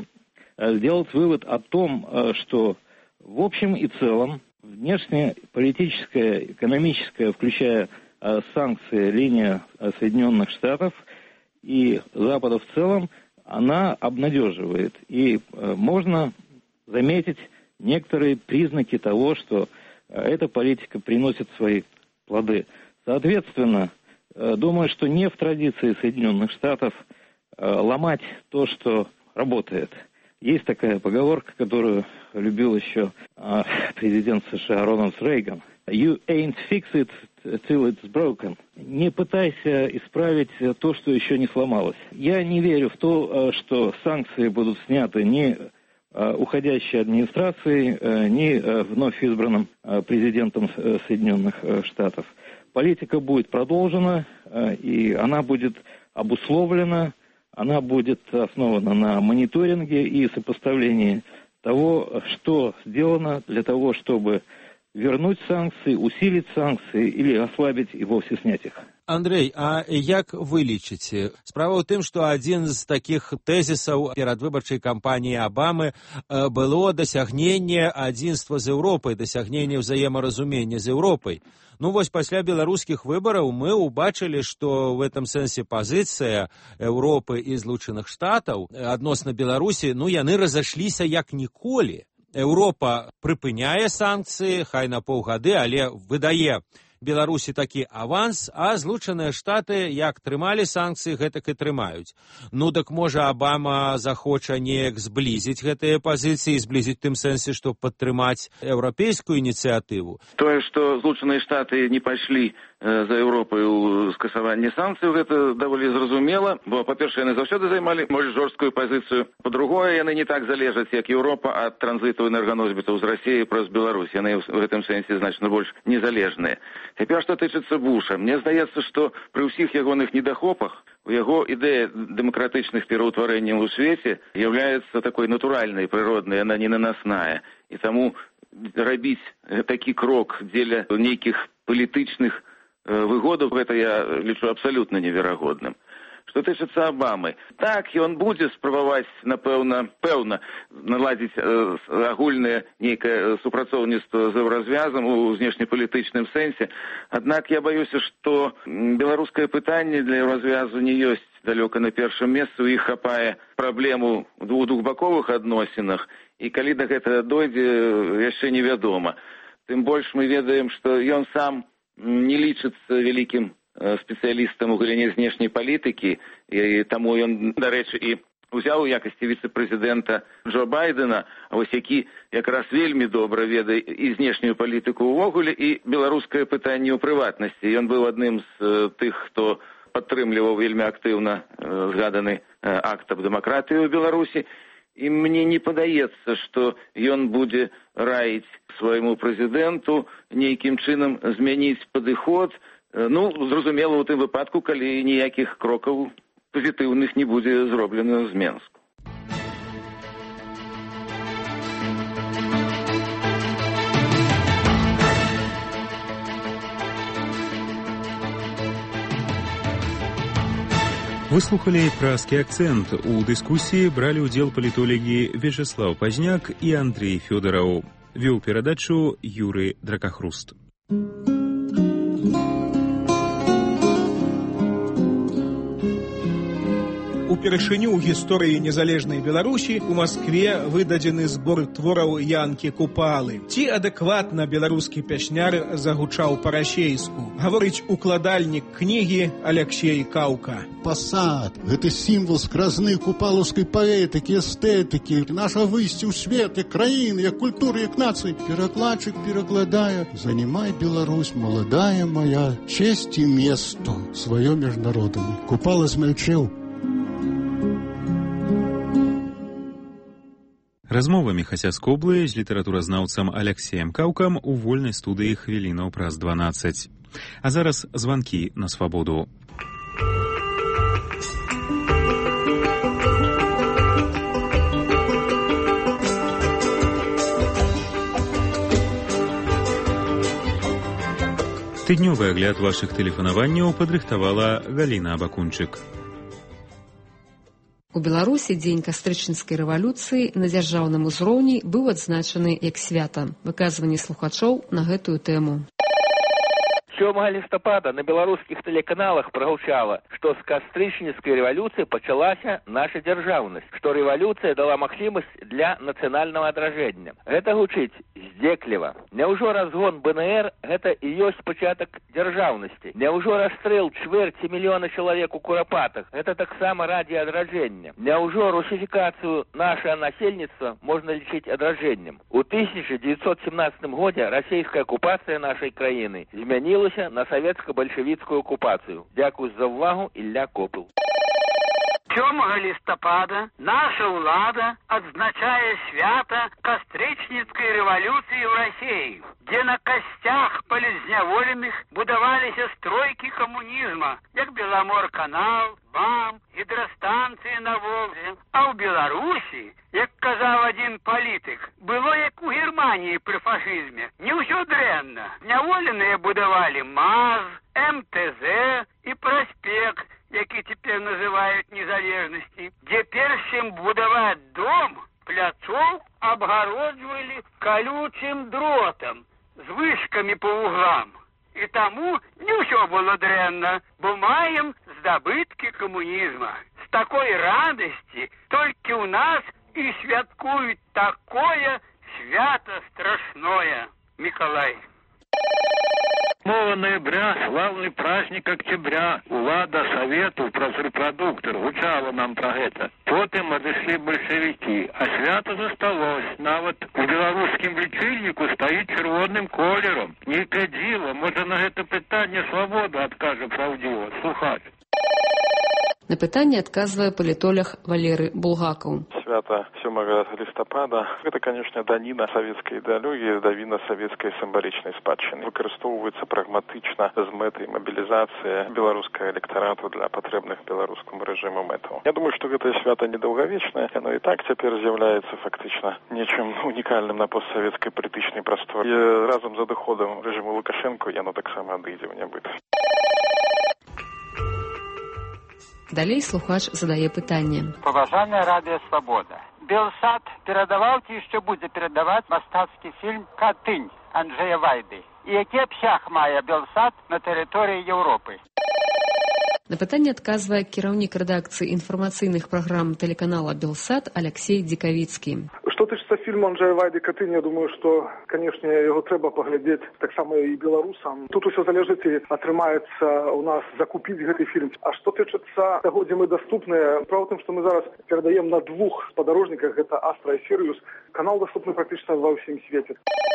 сделать вывод о том, что в общем и целом внешнеполитическая, экономическая, включая санкции, линия Соединенных Штатов и Запада в целом, она обнадеживает. И можно заметить некоторые признаки того, что эта политика приносит свои плоды. Соответственно, думаю, что не в традиции Соединенных Штатов ломать то, что работает. Есть такая поговорка, которую любил еще президент США Рональд Рейган. You ain't fix it till it's broken. Не пытайся исправить то, что еще не сломалось. Я не верю в то, что санкции будут сняты ни уходящей администрацией, ни вновь избранным президентом Соединенных Штатов. Политика будет продолжена, и она будет обусловлена, она будет основана на мониторинге и сопоставлении того, что сделано для того, чтобы вернуть санкции, усилить санкции или ослабить и вовсе снять их. Андрей, а як вы лічыце? Справа ў тым, што адзін з такіх тэзісаў перадвыбарчай кампаніі Абамы было дасягненне адзінства з Еўропай, дасягненне ўзаемаразумення з Еўропай. Ну вось пасля беларускіх выбараў мы ўбачылі, што в этом сэнсе пазіцыя Еўропы і Злучаных Штатаў адносна Беларусі, яны разышліся як ніколі. Еўропа прыпыняе санкцыі, хай на паўгады, але выдае Беларусі такі аванс, а Злучаныя Штаты як трымалі санкцыі, гэтак і трымаюць. Так можа Абама захоча неяк зблізіць гэтыя пазіцыі, зблізіць тым сэнсе, што падтрымаць еўрапейскую ініцыятыву. Тое, што Злучаныя Штаты не пайшлі за Еўропай у скасаванне санкцый, гэта даволі зразумела, бо, па-першае, яны заўсёды займалі больш жорсткую пазіцыю. Па-другое, яны не так залежаць, як Еўропа, ад транзіту энерганосьбітаў з Расіі праз Беларусь. Яны ў гэтым сэнсе значна больш незалежныя. Цяпер, што тычыцца Буша, мне здаецца, што пры ўсіх ягоных недахопах у яго ідэя дэмакратычных пераўтварэнняў у свеце з'яўляецца такой натуральнай, прыроднай, яна не нанасная. І таму рабіць такі крок дзеля нейкіх палітычных выгодаў, гэта я лічу абсалютна неверагодным. Што тычыцца Абамы, так, ён будзе спрабаваць, пэўна, наладзіць агульнае нейкае супрацоўніцтва з еўразвязам у знешнепалітычным сэнсе. Аднак я баюся, што беларускае пытанне для еўразвязу не ёсць далёка на першым месцы. У іх хапае праблему ў двухбаковых адносінах, і калі да гэтага дойдзе, яшчэ невядома. Тым больш мы ведаем, што ён сам не лічыцца вялікім спецыялістам у галіне знешняй палітыкі, і таму ён, дарэчы, і ўзяў у якасці віцэ-прэзідэнта Джо Байдена, які якраз вельмі добра ведае і знешнюю палітыку ўвогуле, і беларускае пытанне ў прыватнасці. Ён быў адным з тых, хто падтрымліваў вельмі актыўна згаданы акт аб дэмакратыі ў Беларусі. І мне не падаецца, што ён будзе раіць свайму прэзідэнту нейкім чынам змяніць падыход. Зразумела, у тым выпадку, калі ніякіх крокаў пазітыўных не будзе зроблена з Менску. Выслухали пражскі акцэнт. У дыскусіі бралі ўдзел палітолагі Вячеслав Пазняк і Андрей Фёдораў. Вёў перадачу Юрый Дракахруст. Упершыню ў гісторыі незалежнай Беларусі у Маскве выдадзены збор твораў Янкі Купалы. Ці адэкватна беларускі пясняр загучаў па-расейску, гаворыць укладальнік кнігі Аляксей Каўка. Пасад – гэта сімвал скразны купалаўскай паэтыкі, эстэтыкі, наша выйсце ў свет, як краіны, як культуры, як нацыі. Перакладчык перакладае: «Занимай, Беларусь, маладая моя, честь і место сваё міжнародамі». Купала змялчэў. Размова Міхася Скоблы з літаратуразнаўцам Аляксеем Каўкам у вольнай студыі хвілінаў праз 12. А зараз званкі на свабоду. Тыднёвы агляд вашых тэлефанаванняў падрыхтавала Галіна Абакунчык. У Беларусі дзень кастрычніцкай рэвалюцыі на дзяржаўным узроўні быў адзначаны як свята. Выказванні слухачоў на гэтую тэму. 7 листопада на белорусских телеканалах прогучало, что с кастрычніцкай революции пачалася наша державность, что революция дала махчимость для национального отражения. Это гучыць здзекліва. Няўжо разгон БНР это и ёсць пачатак державности? Няўжо расстрэл чвэрці мільёна человек у Курапатах это таксама ради адраджэння? Няўжо русификацию нашего насельніцтва можно лічыць адраджэннем? У 1917 году российская оккупация нашей краіны змянілася на советско-большевицкую оккупацию. Дякую за увагу, Ілля Копыл. 7 листопада наша ўлада адзначае свята кастрычніцкай рэвалюцыі ў России, где на костях полезняволеных будаваліся стройкі камунізма, як Беломор-канал, БАМ, гідрастанцыі на Волзе. А ў Беларусі, як казаў один палітык, было як у Германии при фашизме. Не ўсё дрэнна. Няволеныя будавалі МАЗ, МТЗ и проспект, які теперь называют незалежности, где перш чым будаваць дом, пляцоў обгородживали колючим дротом с вышками по углам. И тому не ўсё было дрэнна, бо маем здабытки коммунизма. С такой радости только у нас и святкуют такое свято страшное. Миколай. 8 ноября, славный праздник октября, улада Совету праз репродуктор гучала нам про это. Потым адышлі большевики, а свято засталось. Нават у беларускім лічыльніку стаіць чырвоным колером. Нейкае дзіва, можа на гэта пытанне Свабода адкажа праўдзіва. Слухач. На пытанне адказвае палітолог Валерый Булгакаў. Свята 7 листопада – это, конечно, данина советской идеологии, давина советской символичной спадщины. Выкарыстоўваецца прагматычна з мэтай мобилизации беларускага электорату для потребных беларускаму режиму мэтаў. Я думаю, что это свято недолговечное, оно и так теперь з'яўляецца фактично нечым уникальным на постсоветской політычнай прасторе. И разом за доходом режиму Лукашенко яно таксама адыдзе ў нябыт. Далей слухач задае пытанне. Паважаная радыё Свабода. Белсат перадаваў ці яшчэ будзе перадаваць мастацкі фільм «Катынь» Анджэя Вайды. І які абсяг мае Белсат на тэрыторыі Еўропы? На пытанне адказвае кіраўнік рэдакцыі інфармацыйных праграм тэлеканала «Белсат» Алексей Дикавицкий. Что тычыцца фільма Анджэя Вайды «Катынь», я думаю, что, конечно, его трэба паглядзець таксама і беларусам. Тут усё залежыць, і атрымаецца у нас закупіць гэты фільм. А што тычыцца таго, дзе мы даступныя, справа ў тым, што мы зараз перадаем на 2 спадарожніках, гэта Астра і Сірыус. Канал даступны практычна ва ўсім свеце.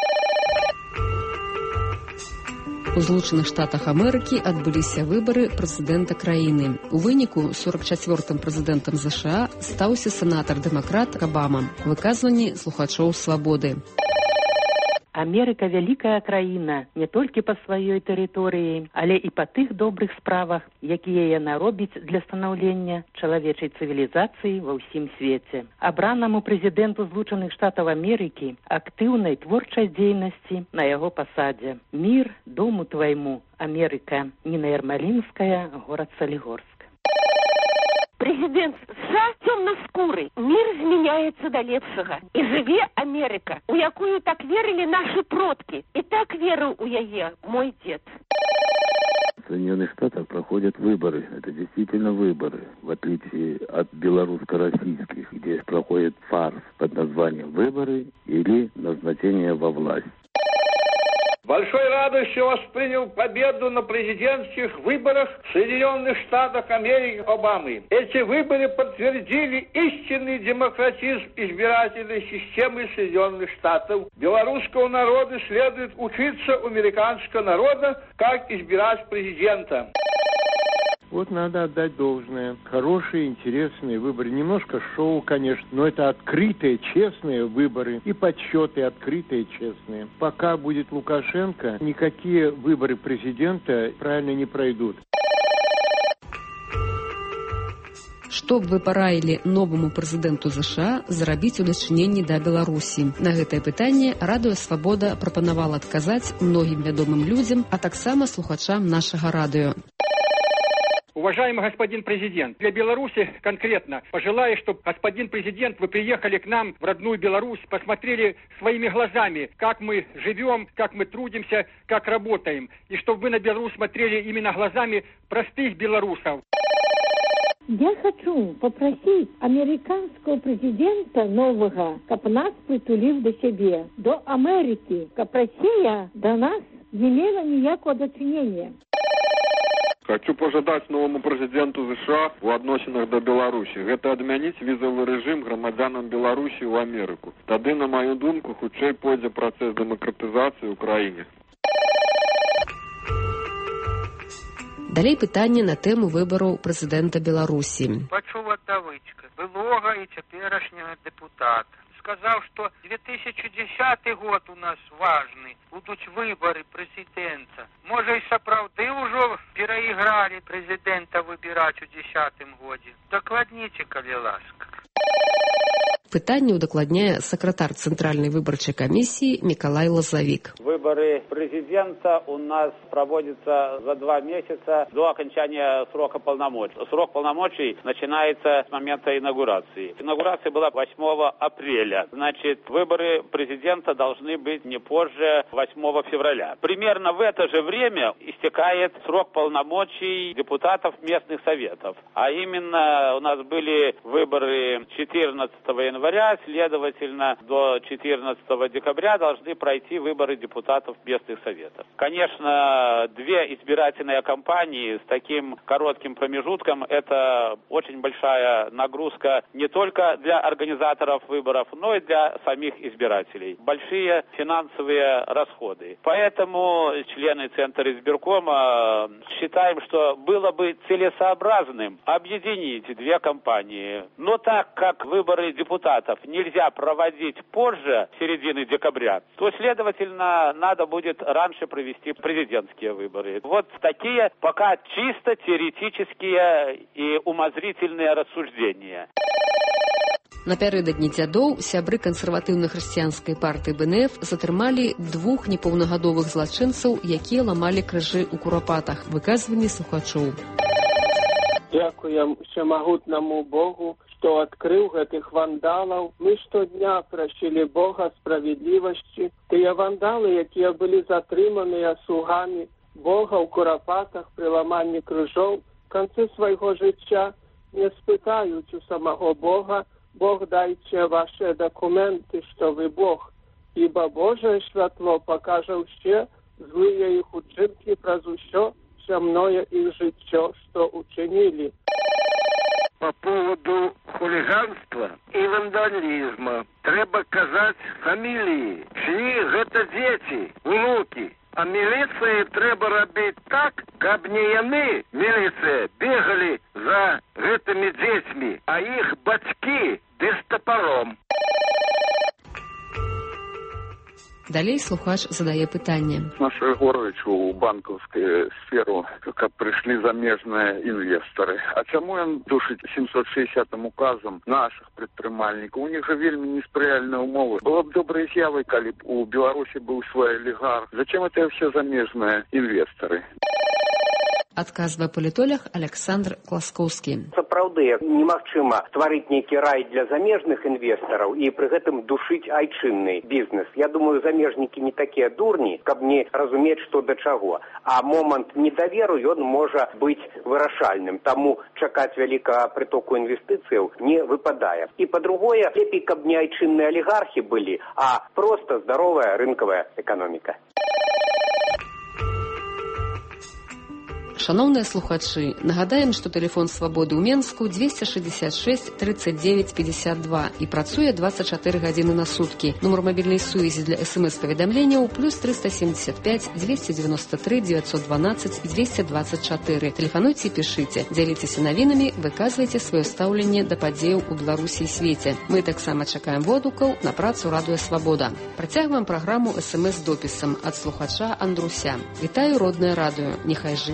У Злучаных Штатах Амерыкі адбыліся выбары прэзідэнта краіны. У выніку 44-м прэзідэнтам ЗША стаўся сенатар-дэмакрат Абама. Выказванні слухачоў Свабоды. Америка вялікая краіна не толькі па сваёй тэрыторыі, але і па тых добрых справах, якія яна робіць для станаўлення чалавечай цывілізацыі ва ўсім свеце. Абранаму прэзідэнту Злучаных Штатаў Амерыкі актыўнай творчай дзейнасці на яго пасадзе. Мір дому твайму, Америка, Ніна Ярмалінская, горад Салігорск. Президент США темноскурый. Мир зменяется до лепшага. И живе Америка, у якую так верили наши продки. И так верил у яе мой дед. В Соединенных Штатах проходят выборы. Это действительно выборы. В отличие от белорусско-российских, где проходит фарс под названием «Выборы» или «Назначение во власть». Большой радостью воспринял победу на президентских выборах в Соединенных Штатах Америки Обамы. Эти выборы подтвердили истинный демократизм избирательной системы Соединенных Штатов. Белорусскому народу следует учиться у американского народа, как избирать президента. Вот надо отдать должное. Хорошие, интересные выборы. Немножко шоу, конечно, но это открытые, честные выборы. И подсчеты открытые, честные. Пока будет Лукашенко, никакие выборы президента правильно не пройдут. Што б вы параілі новаму прэзідэнту ЗША зрабіць у дачыненні да Беларусі? На гэтае пытанне Радыё Свабода прапанавала адказаць многім вядомым людзям, а таксама слухачам нашага радыё. Уважаемый господин президент, для Беларуси конкретно пожелаю, чтобы господин президент, вы приехали к нам в родную Беларусь, посмотрели своими глазами, как мы живем, как мы трудимся, как работаем. И чтобы вы на Беларусь смотрели именно глазами простых белорусов. Я хочу попросить американского президента нового, чтобы нас притулил до себя, до Америки, чтобы Россия до нас не имела никакого дочинения. Хочу пожадаць новому прэзідэнту ЗША у адносінах да Беларусі. Гэта адмяніць візавы рэжым грамадзянам Беларусі ў Амерыку. Тады, на маю думку, хутчэй пойдзе працэс дэмакратызацыі ў краіне. Далей пытанне на тэму выбараў прэзідэнта Беларусі. Пачуў ад давычка былога і цяперашняга дэпутата. Сказал, что 2010 год у нас важный, будут выборы президента. Может, и сапраўды уже переиграли президента выбирать в 2010 году. Докладните, коли ласка. Пытанне удакладняе сакратар Цэнтральнай выбарчай камісіі Мікалай Лазавік. Выборы президента у нас проводятся за 2 месяца до окончания срока полномочий. Срок полномочий начинается с момента инаугурации. Инаугурация была 8 апреля. Значит, выборы президента должны быть не позже 8 февраля. Примерно в это же время истекает срок полномочий депутатов местных советов. А именно у нас были выборы 14 января, следовательно, до 14 декабря должны пройти выборы депутатов местных советов. Конечно, 2 избирательные кампании с таким коротким промежутком – это очень большая нагрузка не только для организаторов выборов, но и для самих избирателей. Большие финансовые расходы. Поэтому члены Центра избиркома считаем, что было бы целесообразным объединить 2 кампании. Но так как выборы депутатов нельзя проводить позже середины декабря, то, следовательно, надо будет раньше провести президентские выборы. Вот такие пока чисто теоретические и умозрительные рассуждения. Напярэдадні дзядоў сябры кансерватыўна-хрысціянскай партыі БНФ затрымалі 2 непаўнагадовых злачынцаў, якія ламалі крыжы ў курапатах. Выказванні слухачоў. Дзякуем усемагутнаму Богу, што адкрыў гэтых вандалаў. Мы штодня прасілі Бога справядлівасці. Тыя вандалы, якія былі затрыманыя слугамі Бога ў курапатах пры ламанні крыжоў, в канцы свайго жыцця не спытаюць у самого Бога: Бог, дайте ваши документы, что вы Бог, ибо Божие святло покаже все злые их учинки праз усё земное их життё, что учинили. По поводу хулиганства и вандализма треба казать фамилии, чьи это дети, внуки. А милиции треба робить так, каб не яны, милиция, бегали за гэтымі детьми, а их бацьки без топором. Далей слухач задае пытанне. Нашегоровичу у банковскую сферу, как пришли замежные инвесторы. А чему он душить 760 указом наших предпринимальников? У них же вельми несприяльные умовы. Было бы доброй изъявой, коли б у Беларуси был свой олигарх. Зачем это все замежные инвесторы? Адказвае палітолог Александр Класкоўскі. Сапраўды, немагчыма стварыць нейкі рай для замежных інвестараў і пры гэтым душыць айчынны бізнес. Я думаю, замежнікі не такія дурні, каб не разумець, што да чаго. А момант недаверу, ён можа быць вырашальным. Таму чакаць вялікага прытоку інвестыцыяў не выпадае. І па-другое, лепей, каб не айчынныя алігархі былі, а проста здаровая рынкавая эканоміка. Шановныя слухачы, нагадаем, што тэлефон Свабоды ў Менску 266 39 52 і працуе 24 гадзіны на суткі. Нумар мабільнай сувязі для СМС-паведамленняў + 375 293 912 224. Тэлефануйце і пішыце, дзяліцеся навінамі, выказвайце сваё стаўленне да падзеяў у Беларусі і свеце. Мы таксама чакаем водгукаў на працу Радыё Свабода. Працягваем праграму СМС-допісам ад слухача Андруся. Вітаю роднае радыё. Няхай жыве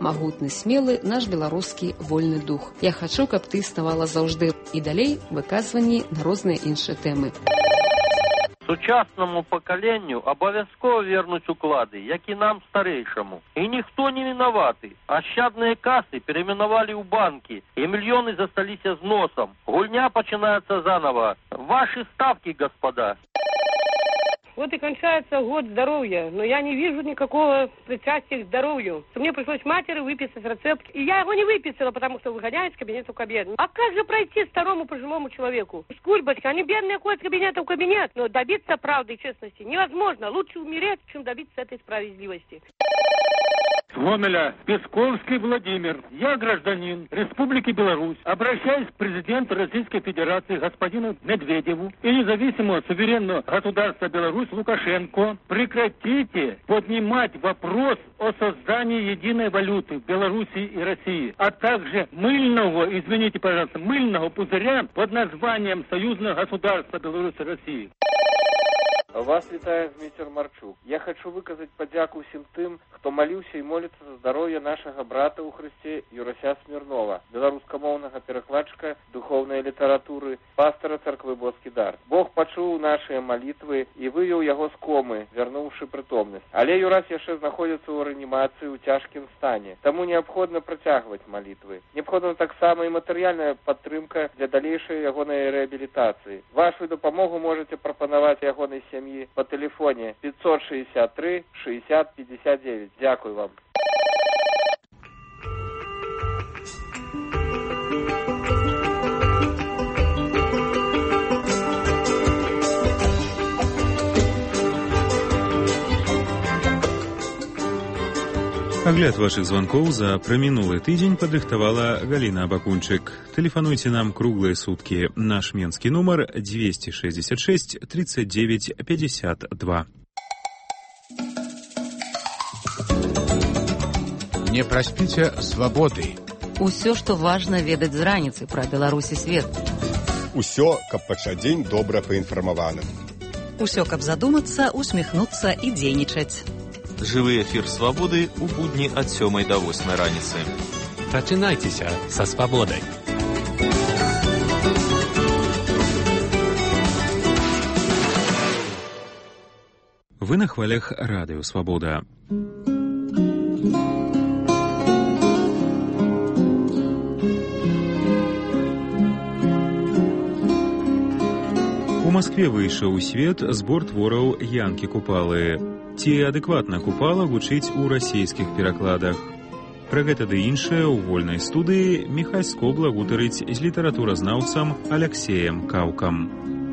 магутны, смелы наш беларускі вольны дух. Я хачу, каб ты існавала заўжды. І далей выказванні на розныя іншыя тэмы. Сучасному пакаленню абавязкова вернуць уклады, як і нам старэйшаму. І ніхто не вінаваты. Ашчадныя касы перайменавалі ў банкі, і мільёны засталіся з носам. Гульня пачынаецца заново. Ваши ставки, господа. Вот и кончается год здоровья, но я не вижу никакого причастия к здоровью. Мне пришлось матери выписать рецепт, и я его не выписала, потому что выгоняют из кабинета в кабинет. А как же пройти старому пожилому человеку? Скульбочка, они бедные ходят с кабинета в кабинет, но добиться правды и честности невозможно. Лучше умереть, чем добиться этой справедливости. Гомеля, Песковский Владимир. Я гражданин Республики Беларусь. Обращаюсь к президенту Российской Федерации господину Медведеву и независимого суверенного государства Беларусь Лукашенко. Прекратите поднимать вопрос о создании единой валюты в Беларуси и России, а также мыльного пузыря под названием Союзного государства Беларусь и России. Вас вітае Дмітр Марчук. Я хочу выказаць падзяку ўсім тым, хто маліўся і моліцца за здароўе нашага брата ў Хрысце Юрася Смірнова, беларускамоўнага перакладчыка духоўнай літаратуры, пастара царквы Боскі дар. Бог пачуў нашыя малітвы і вывеў яго з комы, вярнуўшы прытомнасць. Але Юрас яшчэ знаходзіцца ў рэанімацыі ў цяжкім стане. Таму неабходна працягваць малітвы. Неабходна таксама і матэрыяльная падтрымка для далейшай ягонай рэабілітацыі. Вашу дапамогу можаце прапанаваць ягонай сям'і по телефоне 563 60 59. Дякую вам. Агляд вашых звонков за проминулый тыдзень падрыхтавала Галина Абакунчык. Телефонуйте нам круглые сутки. Наш менский номер 266 39 52. Не праспіце свабоды. Усё, што важна ведаць з раніцы пра Беларусь і свет. Усё, каб пачаць дзень добра паінфармаваным. Усё, каб задумацца, усміхнуцца і дзейнічаць. Жывы эфир «Свободы» у будні от 7 до 8 раніцы. Прачынайцеся са свабодай. Вы на хвалях радио «Свобода». У Москве выйшаў у свет збор твораў Янкі Купалы. Ці адэкватна Купала гучыць у расійскіх перакладах. Пра гэта ды іншае ў вольнай студыі Міхась Скобла гутарыць з літаратуразнаўцам Аляксеем Каўкам.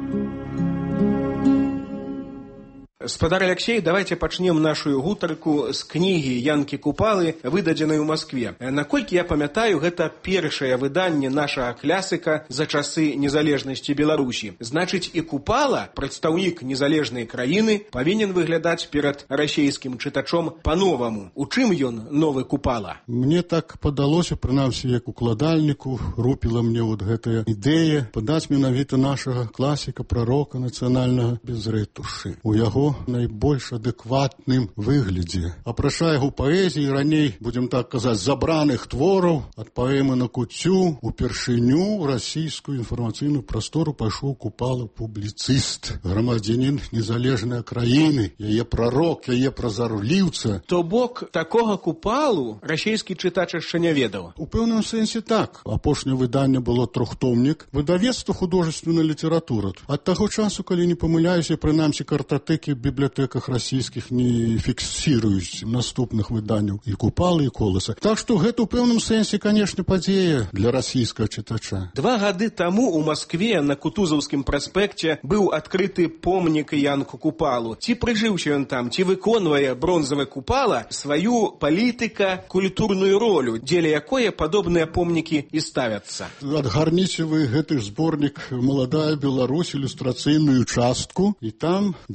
Спадар Алексей, давайте пачнем нашу гутарку з кнігі Янкі Купалы, выдадзенай у Москве. Наколькі я памятаю, гэта першае выданне нашага клясыка за часы незалежнасці Беларусі. Значыць, і Купала, прадстаўнік незалежнай краіны, павінен выглядаць перад расійскім чытачом па-новаму. У чым ён новы Купала? Мне так падалося, прынамсі, як укладальніку, рупіла мне вот гэтая ідэя падаць менавіта нашага класіка, прарока нацыянальнага без рэтушы. У яго найбольш адэкватным выглядзе. Апрача яго паэзіі раней, будзем так казаць, забраных твораў, ад паэмы на куццю упершыню расійскую інфармацыйную прастору пайшоў Купала публіцыст, грамадзянін незалежнай краіны, яе прарок, яе празарліўца. То бок такога Купалу расійскі чытач яшчэ не ведаў. У пэўным сэнсе так. Апошняе выданне было трохтомнік, выдавецтва художественная літаратура. Ад таго часу, калі не памыляюся, прынамсі картатэкі в бібліятэках расійскіх не фіксіруюць наступных выданняў і Купалы, і Коласа. Так што гэта ў пэўным сэнсе, канешне, падзея для расійскага чытача. 2 гады таму ў Маскве на Кутузаўскім праспекце быў адкрыты помнік Янку Купалу. Ці прыжыўся ён там, ці выконвае бронзавы Купала сваю палітыка-культурную ролю, дзеля якое падобныя помнікі і ставяцца. Адгарніце вы гэты зборнік «Маладая Беларусь», ілюстрацыйную частку, і там беларусы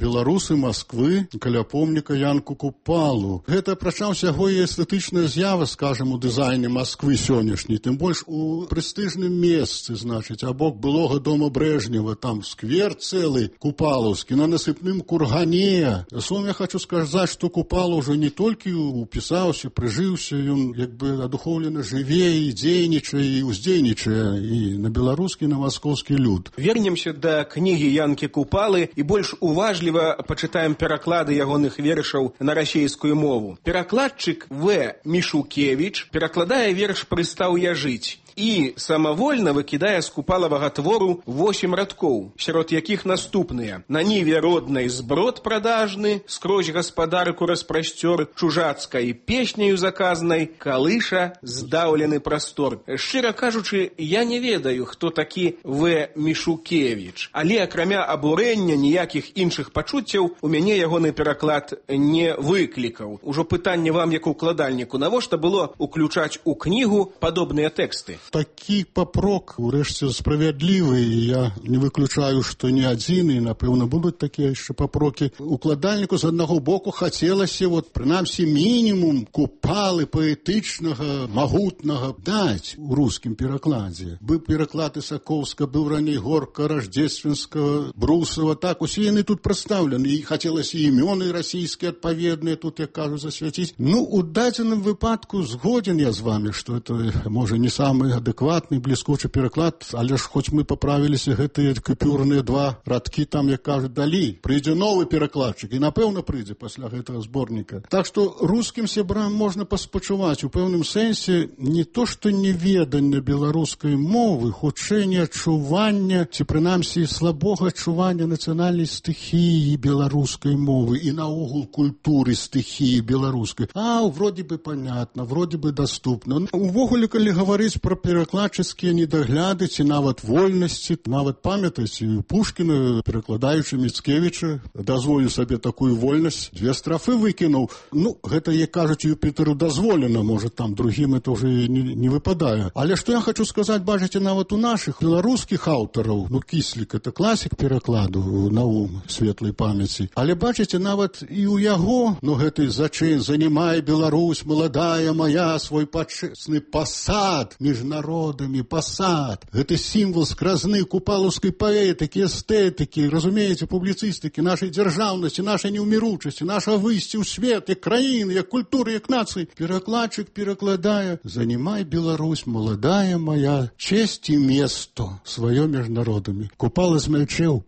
вуліцы Масквы каля помніка Янку Купалу. Гэта апрача ўсяго і эстэтычная з'ява, скажам, у дызайне Масквы сённяшняй, тым больш у прэстыжным месцы, значыць, абок былога дома Брежнева, там сквер цэлы купалаўскі, на насыпным кургане. Словом, я хочу сказаць, што Купала ўжо не толькі упісаўся, прыжыўся, ён як бы адухоўлена жыве і дзейнічае, і ўздзейнічае і на беларускі, і на маскоўскі люд. Вернемся да кнігі Янкі Купалы і больш уважліва пачытаем пераклады ягоных вершаў на расейскую мову. Перакладчык В. Мішукевіч перакладае верш «Прыстаў я жыць» і самавольна выкідае з купалавага твору 8 радкоў, сярод якіх наступныя: «На ніве роднай зброд прадажны, скрозь гаспадарку распрасцёр, чужацкай песняю заказнай, калыша здаўлены прастор». Шчыра кажучы, я не ведаю, хто такі В. Мішукевіч, але акрамя абурэння ніякіх іншых пачуццяў у мяне ягоны пераклад не выклікаў. Ужо пытанне вам, як укладальніку, навошта было уключаць у кнігу падобныя тэксты? Такі папрок, урэшце, справядлівы, і я не выключаю, што не адзін, і, напэўна, будуць такія яшчэ папрокі. Укладальніку з аднаго боку хацелася, прынамсі, мінімум Купалы паэтычнага, магутнага даць у рускім перакладзе. Быў пераклад Ісакоўска, быў раней Горка, Раждзественскага, Брусава, так, усе яны тут прадстаўлены, і хацелася імёны расійскія адпаведныя тут, як кажуць, засвяціць. У дадзеным выпадку згоден я з вами, што это, можа, не самы адэкватны, бліскучы пераклад, але ж хоць мы паправіліся гэтыя купюрныя 2 радкі там, як кажуць, далі. Прыйдзе новы перакладчык, і напэўна прыйдзе пасля гэтага зборніка. Так што рускім сябрам можна паспачуваць у пэўным сэнсе не то, што неведанне беларускай мовы, хутчэй не адчування, ці прынамсі слабога адчування нацыянальнай стыхіі беларускай мовы і наогул культуры стыхіі беларускай. Вроде бы понятно, вроде бы доступно. Увогуле, калі гаварыць пра перакладчыцкія недагляды ці нават вольнасці, нават памятаеце, Пушкіна, перакладаючы Міцкевіча, дазволіў сабе такую вольнасць, 2 страфы выкінуў. Гэта, як кажуць, Юпітеру дазволена, можа, там другім это уже не выпадае. Але што я хочу сказаць, бачыце, нават у нашых беларускіх аўтараў, Кіслік, это класік перакладу, Наум светлай памяці. Але бачыце, нават і ў яго, гэты зачын «Занимай Беларусь, маладая моя, свой пачэсны пасад між народамі, пасад». Гэта сімвал скразны купалаўскай паэтыкі, эстэтыкі, разумееце, публіцыстыкі, нашай дзяржаўнасці, нашай неўміручасці, нашага выйсця ў свет, як краіны, як культуры, як нацыі. Перакладчык перакладае «Занимай Беларусь, маладая моя, честь і место сваё між народамі». Купала змяльчэў.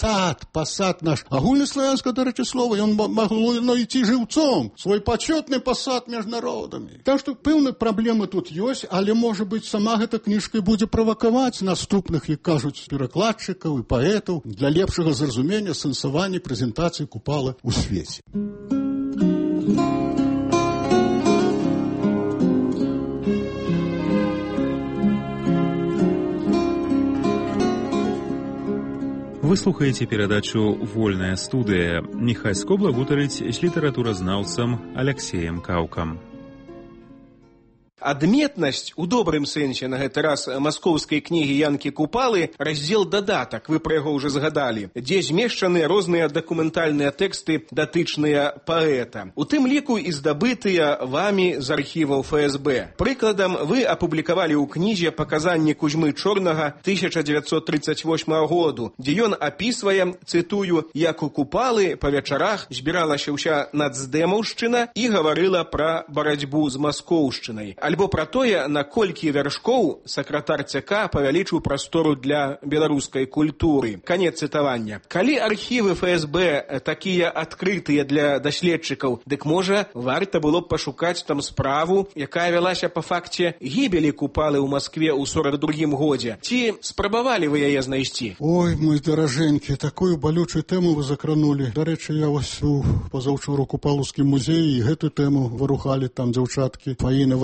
Пасад наш. Агульнаславянскае, дарэчы, слова, ён магло ісці жыўцом. Свой пачётны пасад між народамі. Так што пэўна праблемы тут ёсць, але, можа быць, сама гэта кніжка будзе правакаваць наступных, як кажуць, перакладчыкаў і паэтаў для лепшага зразумення сэнсавання прэзентацыі Купала ў свеце. Вы слухаеце перадачу «Вольная студыя». Міхай Скобла гутарыць з літаратуразнаўцам Аляксеем Каўкам. Адметнасць у добрым сэнсе на гэты раз маскоўскай кнігі Янкі Купалы раздзел дадатак, вы пра яго ўжо згадалі, дзе змешчаны розныя дакументальныя тэксты датычныя паэта. У тым ліку і здабытыя вамі з архіваў ФСБ. Прыкладам, вы апублікавалі ў кнізе паказанні Кузьмы Чорнага 1938 году, дзе ён апісвае, цытую, як у Купалы па вечарах збіралася ўся нацдэмаўшчына і гаварыла пра барацьбу з маскоўшчынай. Альбо пра тое, наколькі вяршкоў сакратар ЦК павялічыў прастору для беларускай культуры. Канец цытавання. Калі архівы ФСБ такія адкрытыя для даследчыкаў, дык можа варта было б пашукаць там справу, якая вялася па факце гібелі Купалы ў Маскве ў 42-м годзе. Ці спрабавалі вы яе знайсці? Ой, мой даражэнькі, такую балючую тэму вы закранулі. Дарэчы, я вось у пазаўчора Купалаўскім музеі і гэту тэму варухалі там дзяўчаткі Фаіна Ваданос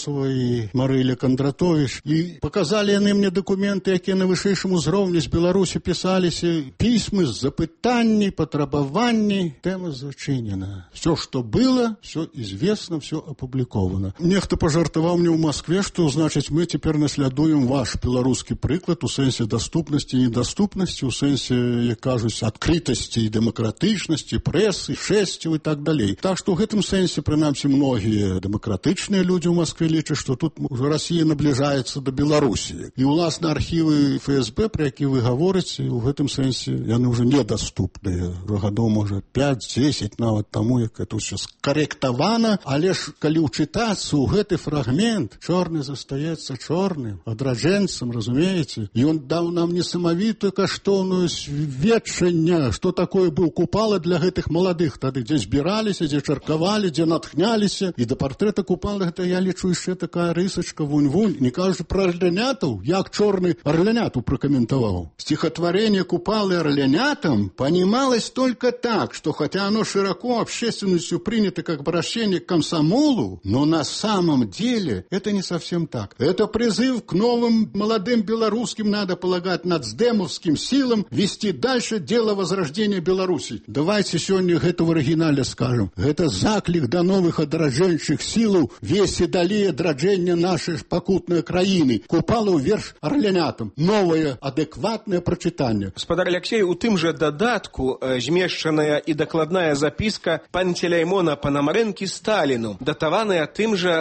Ломоносова і Марыля Кондратович. І показалі яны мне дакументы, якія на вышэйшым узроўні з Беларусі пісаліся. Пісьмы з запытанні, патрабаванні. Тэма зачынена. Все, что было, все известно, все опубликовано. Нехто пожартаваў мне ў Москве, што, значыць, мы цяпер наслядуем ваш беларускі прыклад у сэнсе даступнасці і недаступнасці, у сэнсе, як кажуць, адкрытасці і дэмакратычнасці, прэсы, шэсцяў і так далей. Так што ў гэтым сэнсе, прынамсі, многія дэмакратычныя людзі ў Москве лічаць, што тут уже Россия набліжаецца да Беларусі. І, уласна, архівы ФСБ, про які вы гаворыце, у гэтым сэнсе яны уже недаступныя. Гадоў, можа, 5-10 нават таму, як это ўсё скарэктавана, але ж, калі ўчытацца ў гэты фрагмент, чорны застаецца чорным, адраджэнцам, разумееце? Ён даў нам несамавітую каштоўную сведчанне, што такое быў Купала для гэтых маладых тады, дзе збіраліся, дзе чаркавалі, дзе натхняліся. І да партрэта Купала гэта, я лічу, яшчэ такая рысачка вунь-вунь. Не кажучы пра арлянятаў, як чорны арляняту пракаментаваў. Стихотворение Купалы орлянятам понималось только так, что хотя оно широко общественностью принято как обращение к комсомолу, но на самом деле это не совсем так. Это призыв к новым молодым белорусским, надо полагать, нацдемовским силам вести дальше дело возрождения Беларуси. Давайте сегодня это в оригинале скажем. Это заклик до новых адраджэнчых силаў весе далее адраджэння нашей покутной краины. Купала верш орлянятам. Новое, адекватное прочитание. Господар Алексей, у тым же додатку змешчаная и докладная записка Пантелеймона Пономаренки Сталину, датаваная тым же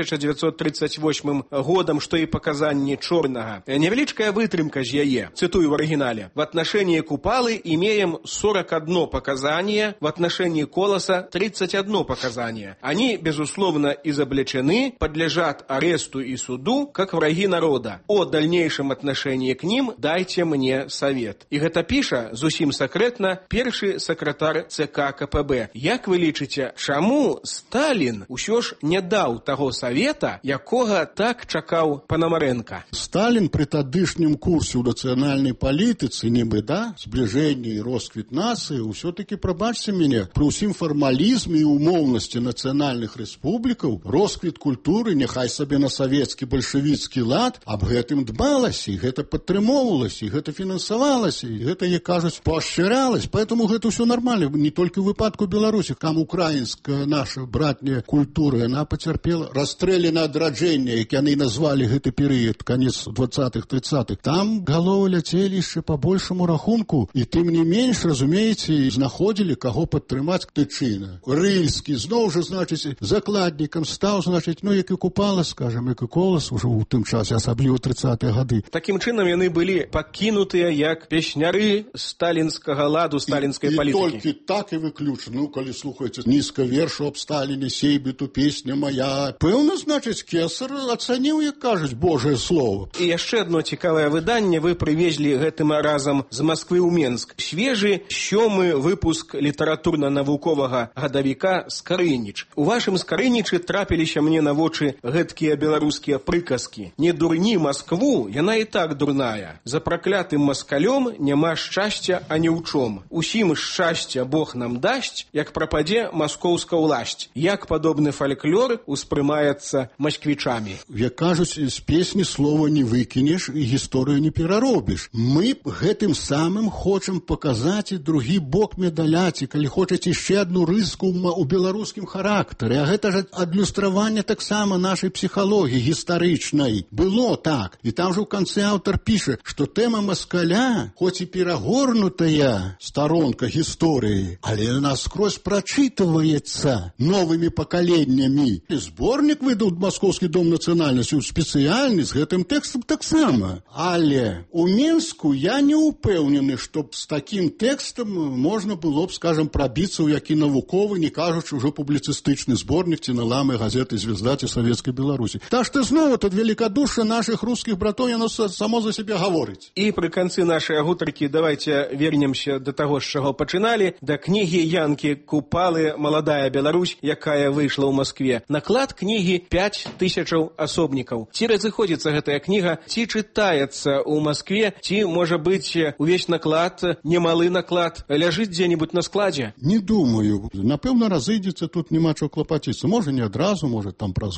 1938 годом, что и показание Чорнага. Невеличкая вытрымка з яе, цитую в оригинале. В отношении Купалы имеем 41 показание, в отношении Колоса 31 показание. Они, безусловно, изобличены, подлежат аресту и суду, как враги народа. О дальнейшем отношении к ним дайте мне совет. И гэта піша, зусім сакрэтна, першы сакратар ЦК КПБ. Як вы лічыце, чаму Сталин усё ж не даў таго совета, якога так чакаў Пономаренко? Сталин при тадышнім курсе ў нацыянальнай палітыцы, нібы, да, збліжэнне і росквіт нацыі, ўсё-таки, прабачце мяне, при ўсім фармалізме і умоўнасці нацыянальных рэспублікаў, росквіт культуры, няхай сабе на савецкі бальшавіцкі лад, аб гэтым дбалася, і гэта падтрымоўвалася, і гэта фінансавалася, і гэта, як кажуць, поощрялась. Поэтому гэта ўсё нормально. Не только в выпадку Беларусі. Там украинская наша братняя культура, она потерпела расстрелянное адраджэнне, як яны назвали гэты перыяд, конец 20-х, 30-х. Там галовы ляцелі яшчэ по большему рахунку, і тым не менш, разумееце, знаходзілі каго падтрымаць тычына. Рыльскі зноў жа, значыць, закладнікам стаў, значыць, ну, як і Купала, скажем, як і Колас уже ў тым часе, асабліва 30-е гады. Такім чынам яны былі пакінутыя як песняры сталінскага ладу, сталінскай палітыкі. І толькі так і выключна. Ну, калі слухаеце нізка вершу аб Сталіне, сейбіту, песня моя. Пэўна, значыць, Кесар ацаніў, як кажуць, Божае слово. І яшчэ одно цікавае выданне вы прывезлі гэтым разам з Москвы ў Менск. Свежы 7-й выпуск літаратурна-навуковага гадавіка «Скарыніч». У вашым «Скарынічы» трапіліся мне на вочы гэткія беларускія прыказкі. Не дурні Москву, яна і так дурная. За праклятым москалём няма шчасця ані ў чом. Усім шчасця Бог нам дасць, як прападзе маскоўская ўласць. Як падобны фальклор успрымаецца москвічамі. Як кажуць, з песні слова не выкінеш і гісторыю не пераробіш. Мы гэтым самым хочам паказаць і другі бок медаля, ці, калі хочаце, яшчэ адну рыску ў беларускім характары. А гэта ж адлюстраванне таксама нашай псіхалогіі гістарычнай. Было так. І там же ў канцы аўтар піша, што тэма москаля, хоць і перагорнутая старонка гісторыі, але наскрозь прачытваецца новымі пакаленнямі. Зборнік выдаў Маскоўскі дом нацыянальнасці спецыяльны з гэтым тэкстам таксама. Але у Мінску я не ўпэўнены, што з такім тэкстам можна было б, скажем, прабіцца ў які навуковы, не кажучы ўжо публіцыстычны зборнік ці наламы газеты «Звезда» ці Савецкай Беларусі. Так што зноў тут великодушие наших русских братоў, яно само за себе гаворыць. І пры канцы нашай гутаркі давайте вернемся до таго, з чаго пачыналі, да кнігі Янкі Купалы «Маладая Беларусь», якая выйшла ў Москве. Наклад кнігі 5000 асобнікаў. Ці разыходзіцца гэтая кніга, ці чытаецца ў Москве, ці, можа быць, увесь наклад, немалы наклад, ляжыць дзе-нибудь на складзе? Не думаю. Напэўна, разыдзецца, тут няма чаго клапаціцца. Можа, не адразу, можа, там праз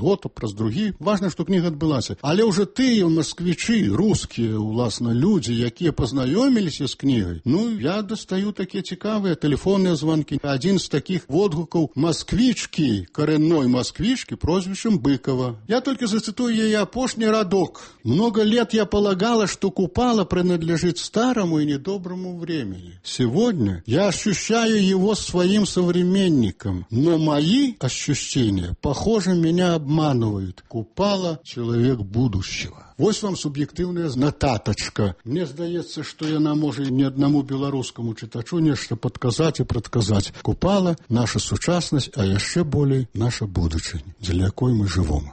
год, а праз другі. Важна, што кніга адбылася. Але ўжо тыя москвічы, рускія, уласна, людзі, якія пазнаёміліся з кнігай, я дастаю такія цікавыя тэлефонныя званкі. Адзін з такіх водгукаў москвічкі, коренной москвички, прозвищем Быкова. Я только зацитую ей апошний радок. Много лет я полагала, что Купала принадлежит старому и недоброму времени. Сегодня я ощущаю его своим современником, но мои ощущения, похоже, меня обманывают. Купала — человек будущего. Вось вам суб'ектыўная нататачка. Мне здаецца, што яна можа не аднаму беларускаму чытачу нешта падказаць і прадказаць. Купала — наша сучаснасць, а яшчэ болей наша будучынь, дзеля якой мы жывом.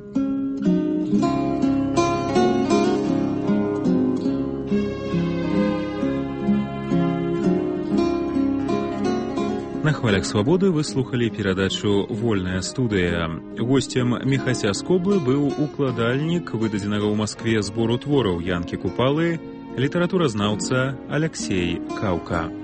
На хвалях свабоды вы слухали перадачу «Вольная студыя». Гостем Міхася Скоблы быў укладальнік выдадзенага ў Маскве збору твораў Янкі Купалы, літаратуразнаўца Аляксей Каўка.